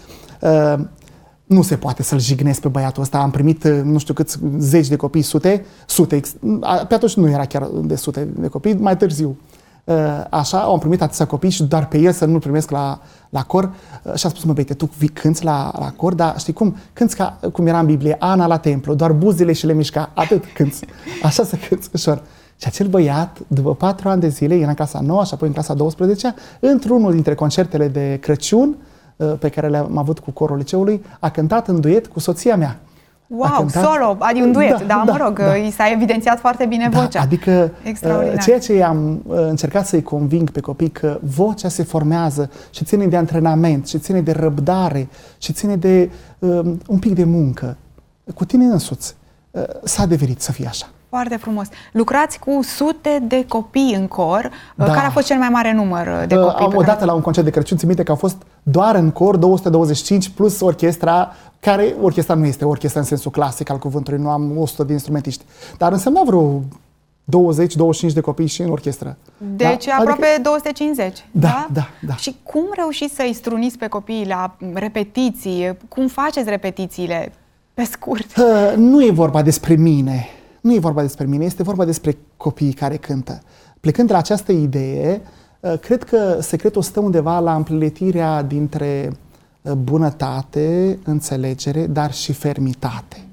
nu se poate să-l jignesc pe băiatul ăsta. Am primit, nu știu câți, zeci de copii, sute. Pe atunci nu era chiar de sute de copii, mai târziu. Așa, am primit atâția copii și doar pe el să nu-l primesc la cor. Și a spus, mă, băiete, tu cânți la cor, dar știi cum? Cânți ca cum era în Biblie, Ana la templu, doar buzele și le mișca, atât cânți. Așa să cânți ușor. Și acel băiat, după 4 ani de zile, era în clasa 9 și apoi în clasa 12, într-unul dintre concertele de Crăciun pe care le-am avut cu corul liceului, a cântat în duet cu soția mea. Wow, solo, adică un duet, mă rog, i s-a evidențiat foarte bine vocea. Adică ceea ce am încercat să-i conving pe copii că vocea se formează și ține de antrenament, și ține de răbdare, și ține de un pic de muncă. Cu tine însuți s-a devenit să fie așa. Foarte frumos. Lucrați cu sute de copii în cor. Da. Care a fost cel mai mare număr de copii? Odată la un concert de Crăciun, țin minte că au fost doar în cor 225 plus orchestra, care orchestra nu este orchestra în sensul clasic al cuvântului, nu am 100 de instrumentiști, dar însemna vreo 20-25 de copii și în orchestră. Deci da? Aproape adică... 250. Da. Și cum reușiți să-i struniți pe copii la repetiții? Cum faceți repetițiile? Pe scurt. Nu e vorba despre mine. Nu e vorba despre mine, este vorba despre copiii care cântă. Plecând de la această idee, cred că secretul stă undeva la împletirea dintre bunătate, înțelegere, dar și fermitate.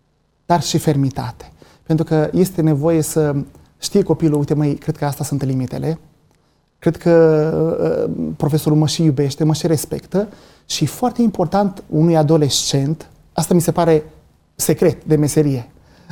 Pentru că este nevoie să știe copilul, uite măi, cred că astea sunt limitele, cred că profesorul mă și iubește, mă și respectă și foarte important unui adolescent, asta mi se pare secret de meserie,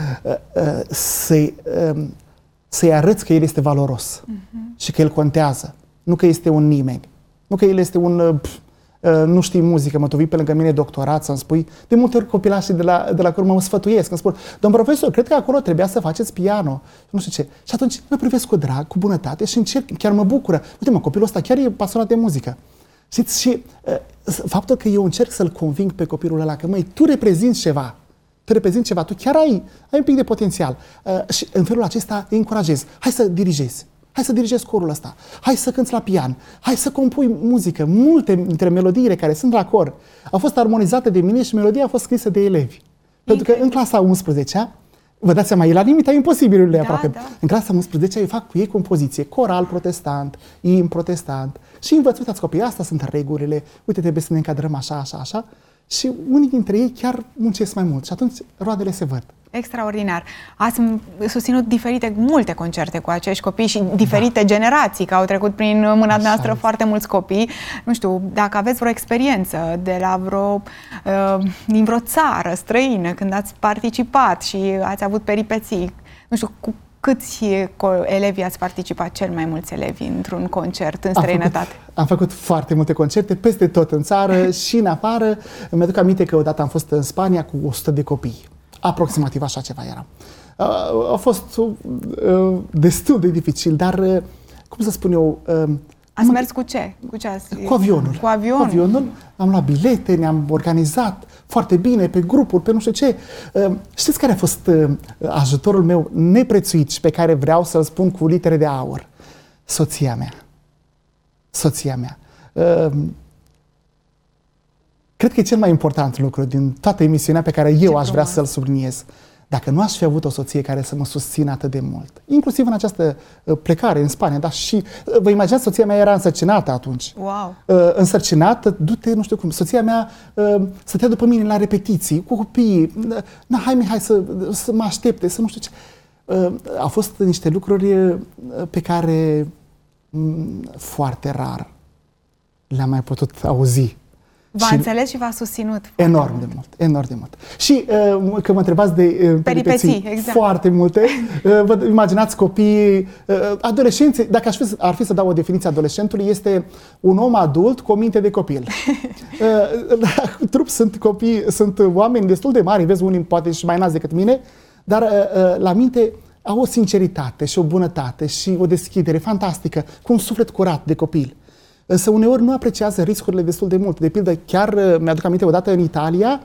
să-i arăți că el este valoros și că el contează, nu că este un nimeni, nu că el este un nu știi muzică, mă tu vii pe lângă mine doctorat să-mi spui, de multe ori copilașii de la cor mă sfătuiesc, îmi spun, domn profesor, cred că acolo trebuia să faceți piano, nu știu ce. Și atunci mă privesc cu drag, cu bunătate și încerc, chiar mă bucură. Uite mă, copilul ăsta chiar e pasionat de muzică. Știți, și faptul că eu încerc să-l conving pe copilul ăla că, măi, tu reprezinți ceva, tu chiar ai un pic de potențial. Și în felul acesta îi încurajez. Hai să dirigezi corul ăsta, hai să cânți la pian, hai să compui muzică. Multe dintre melodiile care sunt la cor au fost armonizate de mine și melodia a fost scrisă de elevi. Pentru că în clasa 11-a, vă dați seama, e la limita imposibilului aproape. Da. În clasa 11-a eu fac cu ei compoziție, coral protestant, imn protestant și învăț, uitați copii, astea sunt regulile, uite, trebuie să ne încadrăm așa. Și unii dintre ei chiar muncesc mai mult și atunci roadele se văd. Extraordinar. Ați susținut multe concerte cu acești copii și diferite generații, că au trecut prin mâna noastră foarte mulți copii. Nu știu, dacă aveți vreo experiență de la din vreo țară străină, când ați participat și ați avut peripeții, nu știu, cu câți elevi ați participat, cel mai mulți elevi, într-un concert în străinătate? Am făcut foarte multe concerte, peste tot în țară și în afară. Îmi aduc aminte că odată am fost în Spania cu 100 de copii. Aproximativ așa ceva era. A fost destul de dificil, dar, cum să spun eu... Ați mers cu ce? Cu avionul. Cu avionul? Cu avionul. Am luat bilete, ne-am organizat foarte bine, pe grupuri, pe nu știu ce. Știți care a fost ajutorul meu neprețuit și pe care vreau să-l spun cu litere de aur? Soția mea. Soția mea. Cred că e cel mai important lucru din toată emisiunea pe care eu aș vrea să-l subliniez. Dacă nu aș fi avut o soție care să mă susțină atât de mult, inclusiv în această plecare în Spania, dar și, vă imaginați, soția mea era însărcinată atunci. Wow! Însărcinată, du-te, nu știu cum, soția mea stătea după mine la repetiții, cu copiii, hai Mihai să mă aștepte, să nu știu ce. Au fost niște lucruri pe care foarte rar le-am mai putut auzi. V-a înțeles și v-a susținut. Enorm de mult, enorm de mult. Și că mă întrebați de peripeții, exact. Foarte multe. Vă imaginați copiii, adolescenți, dacă ar fi să dau o definiție adolescentului, este un om adult cu o minte de copil. La trup sunt oameni destul de mari, vezi, unii poate și mai înalți decât mine, dar la minte au o sinceritate și o bunătate și o deschidere fantastică, cu un suflet curat de copil. Însă uneori nu apreciază riscurile destul de mult. De pildă, chiar mi-aduc aminte odată în Italia,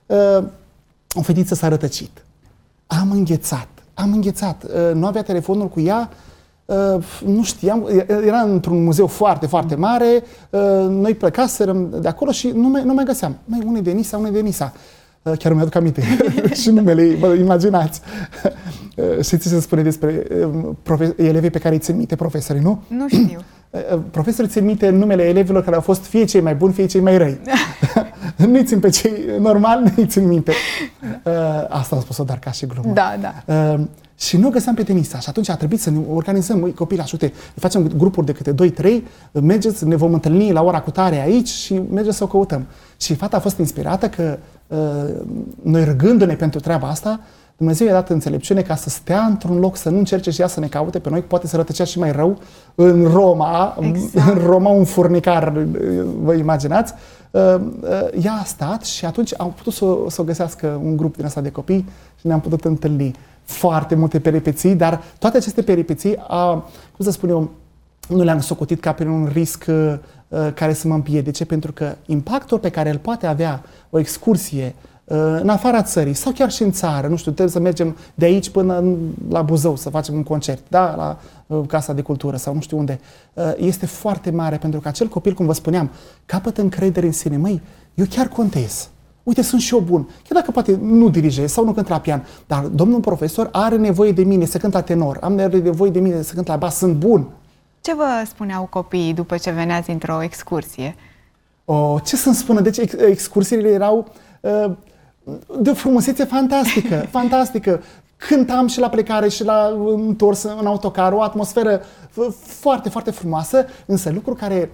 o fetiță s-a rătăcit. Am înghețat. Nu avea telefonul cu ea, nu știam, era într-un muzeu foarte, foarte mare, noi plecaserăm de acolo și nu mai găseam. Măi, unde e Denisa? Chiar mi-aduc aminte și numele, vă imaginați. Știți ce se spune despre elevii pe care îi țin minte profesorii, nu? Nu știu. Profesorii țin minte numele elevilor care au fost fie cei mai buni, fie cei mai răi. Nu-i țin pe cei normali, nu-i țin minte. Asta am spus-o, dar ca și glumă. Da. Și nu găseam pe Denisa și atunci a trebuit să ne organizăm, copilași, uite, facem grupuri de câte 2-3, mergeți, ne vom întâlni la ora cutare aici și mergeți să o căutăm. Și fata a fost inspirată că noi râgându-ne pentru treaba asta, Dumnezeu i-a dat înțelepciune ca să stea într-un loc, să nu încerce și ea să ne caute pe noi, poate să rătăcea și mai rău în Roma, exact. În Roma un furnicar, vă imaginați. Ea a stat și atunci am putut să o găsească un grup din ăsta de copii și ne-am putut întâlni. Foarte multe peripeții, dar toate aceste peripeții, cum să spun eu, nu le-am socotit ca pe un risc care să mă împiedice, pentru că impactul pe care îl poate avea o excursie în afara țării sau chiar și în țară, nu știu, trebuie să mergem de aici până la Buzău să facem un concert, da, la Casa de Cultură sau nu știu unde, este foarte mare, pentru că acel copil, cum vă spuneam, capătă încredere în sine. Măi, eu chiar contez. Uite, sunt și eu bun. Chiar dacă poate nu dirigez sau nu cânt la pian, dar domnul profesor are nevoie de mine să cânt la tenor, am nevoie de mine să cânt la bas, sunt bun. Ce vă spuneau copiii după ce veneați într-o excursie? Ce să-mi spună? Deci excursiile erau de o frumusețe fantastică, fantastică. Cântam și la plecare și la întors în autocar, o atmosferă foarte, foarte frumoasă, însă lucru care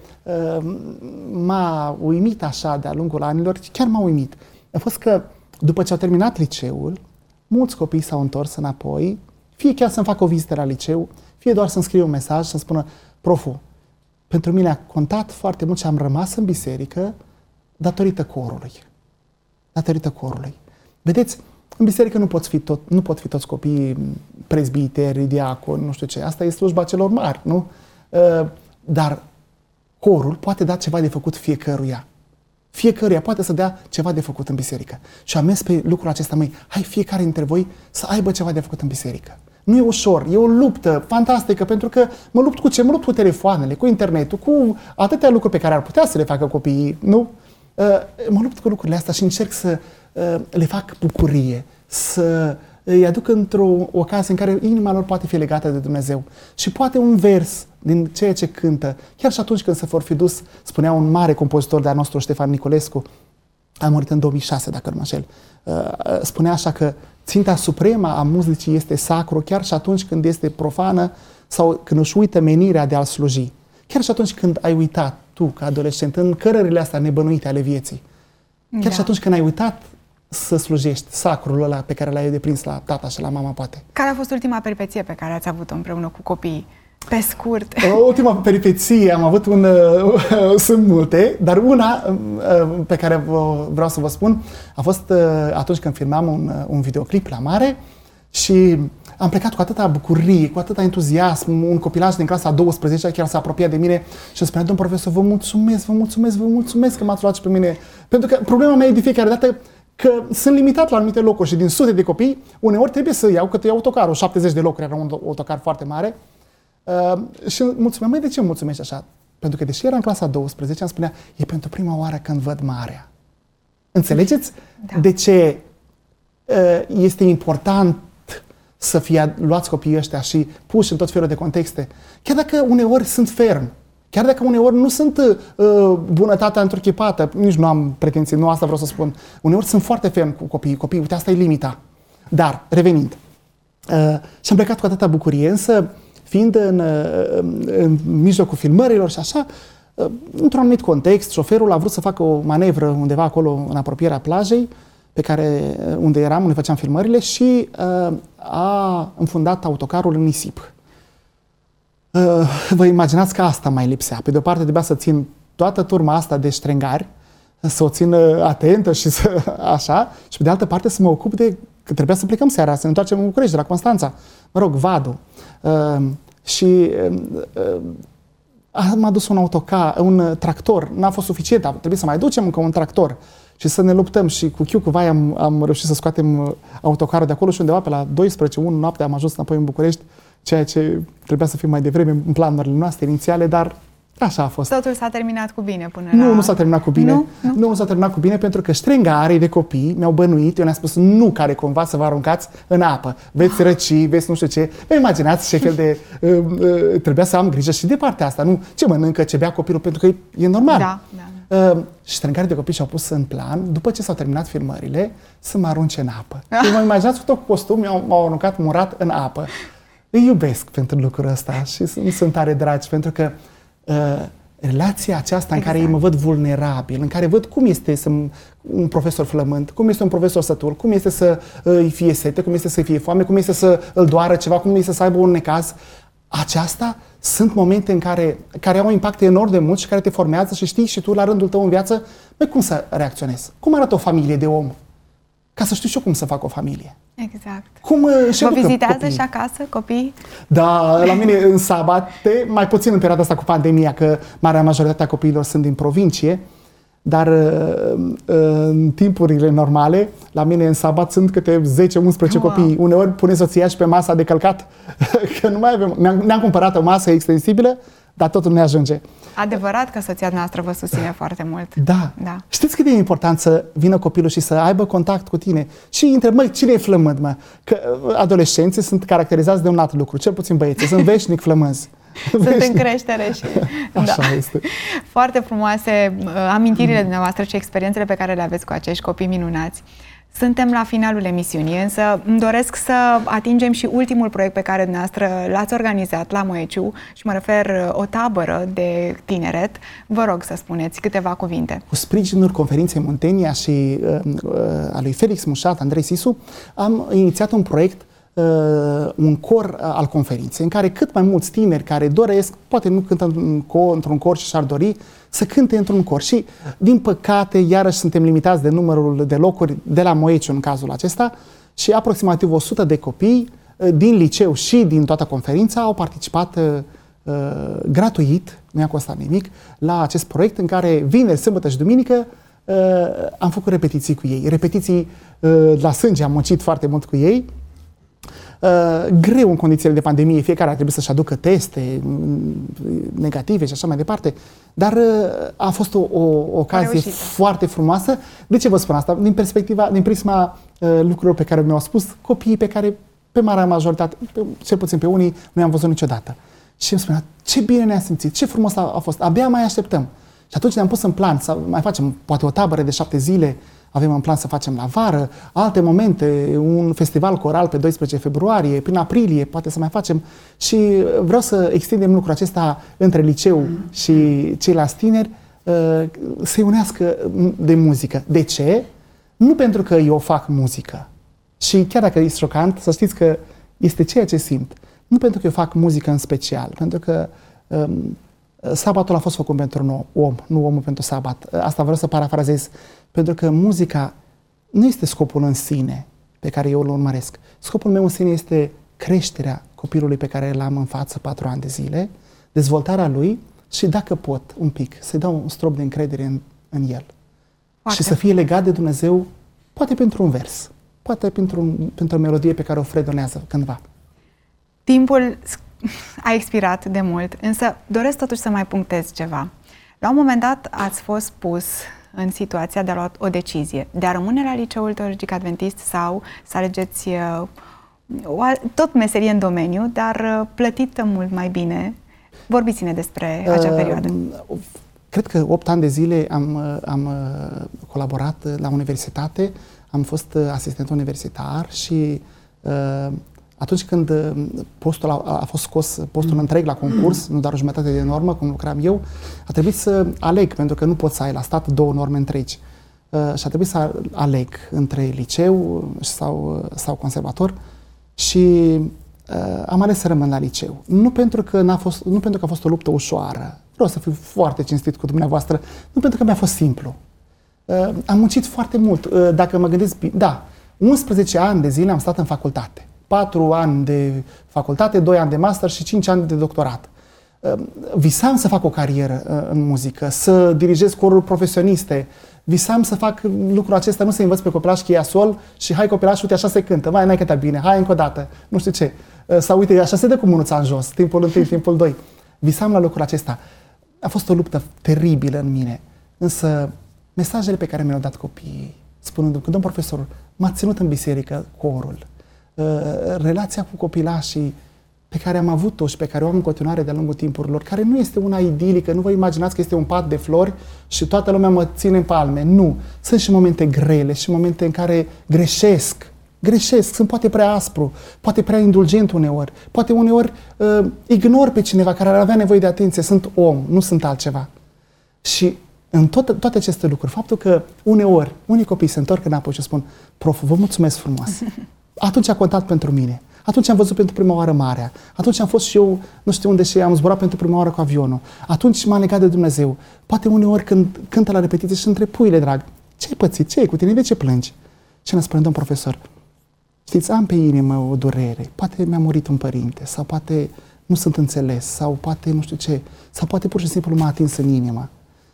m-a uimit așa de-a lungul anilor, chiar m-a uimit, a fost că după ce au terminat liceul, mulți copii s-au întors înapoi, fie chiar să-mi facă o vizită la liceu, fie doar să-mi scrie un mesaj, să-mi spună: profu, pentru mine a contat foarte mult și am rămas în biserică datorită corului. Datorită corului. Vedeți, în biserică nu pot fi toți copiii prezbiteri, diaconi, nu știu ce. Asta e slujba celor mari, nu? Dar corul poate da ceva de făcut fiecăruia. Fiecăruia poate să dea ceva de făcut în biserică. Și am mers pe lucrul acesta, măi, hai fiecare dintre voi să aibă ceva de făcut în biserică. Nu e ușor, e o luptă fantastică, pentru că mă lupt cu ce? Mă lupt cu telefoanele, cu internetul, cu atâtea lucruri pe care ar putea să le facă copiii, nu? Mă lupt cu lucrurile astea și încerc să le fac bucurie, să îi aduc într-o ocazie în care inima lor poate fi legată de Dumnezeu. Și poate un vers din ceea ce cântă, chiar și atunci când se vor fi dus, spunea un mare compozitor de-al nostru, Ștefan Niculescu, a murit în 2006, dacă nu mă înșel, spunea așa că ținta supremă a muzicii este sacru, chiar și atunci când este profană sau când își uită menirea de a-L sluji. Chiar și atunci când ai uitat, tu, ca adolescent, în cărările astea nebănuite ale vieții, chiar și atunci când ai uitat să slujești sacrul ăla pe care l-ai deprins la tata și la mama, poate. Care a fost ultima peripeție pe care ați avut-o împreună cu copiii? Pe scurt. Ultima peripeție am avut sunt multe, dar una pe care vreau să vă spun a fost atunci când filmam un videoclip la mare Și am plecat cu atâta bucurie, cu atâta entuziasm. Un copilaj din clasa a 12 chiar s-a apropiat de mine și îmi spunea: domn profesor, vă mulțumesc că m-ați luat și pe mine. Pentru că problema mea e de fiecare dată că sunt limitat la anumite locuri și din sute de copii, uneori trebuie să iau, că te iau autocarul, 70 de locuri, era un autocar foarte mare. Și mulțumeam: măi, de ce mulțumești așa? Pentru că deși era în clasa 12, îmi spunea: e pentru prima oară când văd marea. Înțelegeți de ce este important să fie luați copiii ăștia și puși în tot felul de contexte? Chiar dacă uneori sunt ferm, chiar dacă uneori nu sunt bunătatea întruchipată, nici nu am pretenții, nu asta vreau să spun. Uneori sunt foarte ferm cu copiii, uite, asta e limita. Dar, revenind, și am plecat cu atâta bucurie, însă, fiind în mijlocul filmărilor și așa, într-un anumit context, șoferul a vrut să facă o manevră undeva acolo în apropierea plajei, unde eram, unde făceam filmările, și a înfundat autocarul în nisip. Vă imaginați că asta mai lipsea. Pe de o parte trebuia să țin toată turma asta de ștrengari, să o țin atentă și așa, și pe de altă parte să mă ocup de că trebuia să plecăm seara, să ne întoarcem în București, de la Constanța. Mă rog, Vadu. Și m-a dus un tractor, n-a fost suficient, trebuie să mai ducem încă un tractor și să ne luptăm. Și cu chiu, cu vai am reușit să scoatem autocarul de acolo și undeva pe la 12, 1 noapte am ajuns înapoi în București, ceea ce trebuia să fim mai devreme în planurile noastre inițiale, dar așa a fost. Totul s-a terminat cu bine până la... Nu s-a terminat cu bine. Nu s-a terminat cu bine pentru că ștrengarii de copii mi-au bănuit, eu ne-am spus: nu care cumva să vă aruncați în apă, veți răci, veți nu știu ce. Vă imaginați ce fel de... trebuia să am grijă și de partea asta, nu ce mănâncă, ce bea copilul, pentru că e normal. Da. Și ștrengarii de copii și-au pus în plan, după ce s-au terminat filmările, să mă arunce în apă. Vă imaginați cu tot costum, m-au aruncat murat în apă. Îi iubesc pentru lucrul ăsta și sunt tare dragi, pentru că relația aceasta în care ei mă văd vulnerabil, în care văd cum este un profesor flământ, cum este un profesor sătul, cum este să îi fie sete, cum este să-i fie foame, cum este să îl doară ceva, cum este să aibă un necaz. Aceasta sunt momente în care au un impact enorm de mult și care te formează și știi și tu la rândul tău în viață cum să reacționezi. Cum arată o familie de om? Ca să știu și eu cum să fac o familie. Exact. Vă vizitează copiii și acasă copiii? Da, la mine în sabate, mai puțin în perioada asta cu pandemia, că marea majoritatea copiilor sunt din provincie, dar în timpurile normale, la mine în sabat sunt câte 10-11 copii. Uneori pune soția și pe masa de călcat, că nu mai avem. Ne-am cumpărat o masă extensibilă, dar totul ne ajunge. Adevărat că soția noastră vă susține foarte mult. Da. Știți cât de important să vină copilul și să aibă contact cu tine? Și întreb: măi, cine e flământ, mă? Că adolescenții sunt caracterizați de un alt lucru, cel puțin băieții, sunt veșnic flămânzi. Sunt în creștere și... Așa este. Foarte frumoase amintirile dumneavoastră și experiențele pe care le aveți cu acești copii minunați. Suntem la finalul emisiunii, însă îmi doresc să atingem și ultimul proiect pe care dumneavoastră l-ați organizat la Moeciu și mă refer o tabără de tineret. Vă rog să spuneți câteva cuvinte. Cu sprijinul Conferinței Muntenia și a lui Felix Mușat, Andrei Sisu, am inițiat un proiect, un cor al conferinței, în care cât mai mulți tineri care doresc, poate nu cântă într-un cor și și-ar dori, să cânte într-un cor. Și, din păcate, iarăși suntem limitați de numărul de locuri de la Moeciu în cazul acesta și aproximativ 100 de copii din liceu și din toată conferința au participat gratuit, nu i-a costat nimic, la acest proiect în care vineri, sâmbătă și duminică am făcut repetiții cu ei. Repetiții la sânge, am muncit foarte mult cu ei. Greu în condițiile de pandemie, fiecare a trebuit să-și aducă teste negative și așa mai departe, dar a fost o ocazie foarte frumoasă. De ce vă spun asta? Din prisma lucrurilor pe care mi-au spus copiii pe care, pe marea majoritate, cel puțin pe unii, nu i-am văzut niciodată. Și îmi spunea: ce bine ne-a simțit, ce frumos a fost, abia mai așteptăm. Și atunci ne-am pus în plan să mai facem poate o tabără de 7 zile, avem în plan să facem la vară, alte momente, un festival coral pe 12 februarie, prin aprilie, poate să mai facem. Și vreau să extindem lucrul acesta între liceu și ceilalți tineri, să-i unească de muzică. De ce? Nu pentru că eu fac muzică. Și chiar dacă e șocant, să știți că este ceea ce simt. Nu pentru că eu fac muzică în special, pentru că sabatul a fost făcut pentru om, nu omul pentru sabat. Asta vreau să parafrazez. Pentru că muzica nu este scopul în sine. pe care eu îl urmăresc. Scopul meu în sine este creșterea copilului pe care l-am în față 4 ani de zile, dezvoltarea lui și, dacă pot, un pic, să-i dau un strop de încredere în el. Și să fie legat de Dumnezeu, poate pentru un vers, poate pentru o melodie pe care o fredonează cândva. Timpul a expirat de mult, însă doresc totuși să mai punctez ceva. La un moment dat ați fost pus în situația de a lua o decizie, de a rămâne la Liceul Teologic Adventist sau să alegeți tot meserie în domeniu, dar plătită mult mai bine. Vorbiți-ne despre acea perioadă. Cred că 8 ani de zile am colaborat la universitate, am fost asistent universitar și atunci când postul a fost scos, postul întreg la concurs, nu doar o jumătate de normă, cum lucram eu, a trebuit să aleg, pentru că nu poți să ai la stat 2 norme întregi. Și a trebuit să aleg între liceu sau conservator și am ales să rămân la liceu. Nu pentru că a fost o luptă ușoară, vreau să fiu foarte cinstit cu dumneavoastră, nu pentru că mi-a fost simplu. Am muncit foarte mult. Dacă mă gândesc, 11 ani de zile am stat în facultate. 4 ani de facultate, 2 ani de master și 5 ani de doctorat. Visam să fac o carieră în muzică, să dirigez coruri profesioniste. Visam să fac lucrul acesta, nu să învăț pe copilaș cheia sol și hai copilaș, uite așa se cântă, mai n-ai cântat bine, hai încă o dată, nu știu ce. Sau uite, așa se dă cu mânuța în jos, timpul 1, timpul 2. Visam la lucrul acesta. A fost o luptă teribilă în mine, însă mesajele pe care mi le-au dat copiii, spunându-mi că domn profesor, m-a ținut în biserică corul, relația cu copilașii pe care am avut-o și pe care o am în continuare de-a lungul timpurilor, care nu este una idilică, nu vă imaginați că este un pat de flori și toată lumea mă ține în palme. Nu. Sunt și momente grele și momente în care greșesc, sunt poate prea aspru, poate prea indulgent uneori, poate uneori ignor pe cineva care ar avea nevoie de atenție. Sunt om, nu sunt altceva. Și în toate aceste lucruri, faptul că uneori unii copii se întorc înapoi și spun: prof, vă mulțumesc frumos. Atunci a contat pentru mine. Atunci am văzut pentru prima oară marea. Atunci am fost și eu, nu știu unde, și am zburat pentru prima oară cu avionul. Atunci m-am legat de Dumnezeu. Poate uneori când cântă la repetiție și între puile, drag, ce-ai pățit? Ce-ai cu tine? De ce plângi? Și ne spune: domn profesor, știți, am pe inimă o durere. Poate mi-a murit un părinte, sau poate nu sunt înțeles, sau poate nu știu ce, sau poate pur și simplu m-a atins în inimă.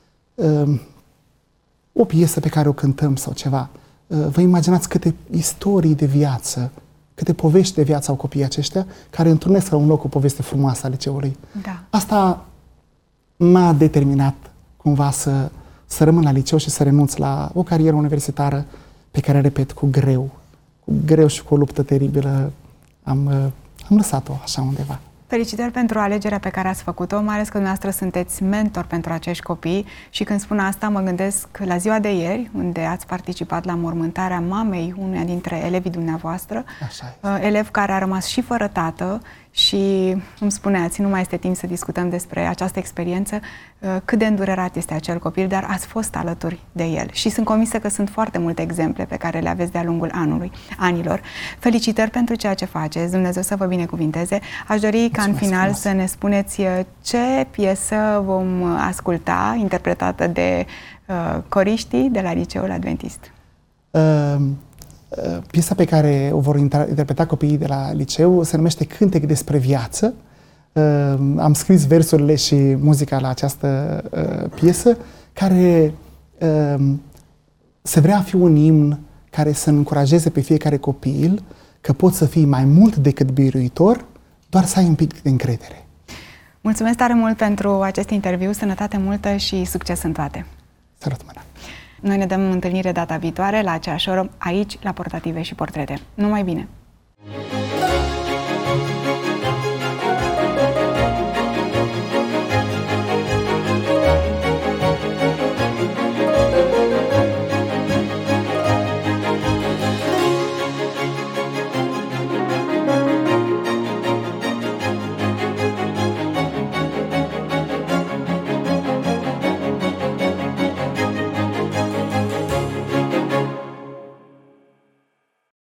O piesă pe care o cântăm sau ceva. Vă imaginați câte istorii de viață, câte povești de viață au copiii aceștia care întrunesc la un loc o poveste frumoasă a liceului. Da. Asta m-a determinat cumva să rămân la liceu și să renunț la o carieră universitară pe care, repet, cu greu și cu o luptă teribilă am lăsat-o așa undeva. Felicitări pentru alegerea pe care ați făcut-o, mai ales că dumneavoastră sunteți mentor pentru acești copii și când spun asta mă gândesc la ziua de ieri, unde ați participat la mormântarea mamei unuia dintre elevii dumneavoastră, elev care a rămas și fără tată și îmi spuneați, nu mai este timp să discutăm despre această experiență, cât de îndurerat este acel copil, dar ați fost alături de el și sunt convinsă că sunt foarte multe exemple pe care le aveți de-a lungul anilor. Felicitări pentru ceea ce faceți, Dumnezeu să vă binecuvinteze. Aș dori ca în final să ne spuneți ce piesă vom asculta, interpretată de coriștii de la Liceul Adventist. Piesa pe care o vor interpreta copiii de la liceu se numește Cântec despre viață. Am scris versurile și muzica la această piesă, care se vrea a fi un imn care să încurajeze pe fiecare copil că poți să fii mai mult decât biruitor, doar să ai un pic de încredere. Mulțumesc tare mult pentru acest interviu, sănătate multă și succes în toate! Sărut mâna! Noi ne dăm întâlnire data viitoare la aceeași oră, aici, la Portative și Portrete. Numai bine!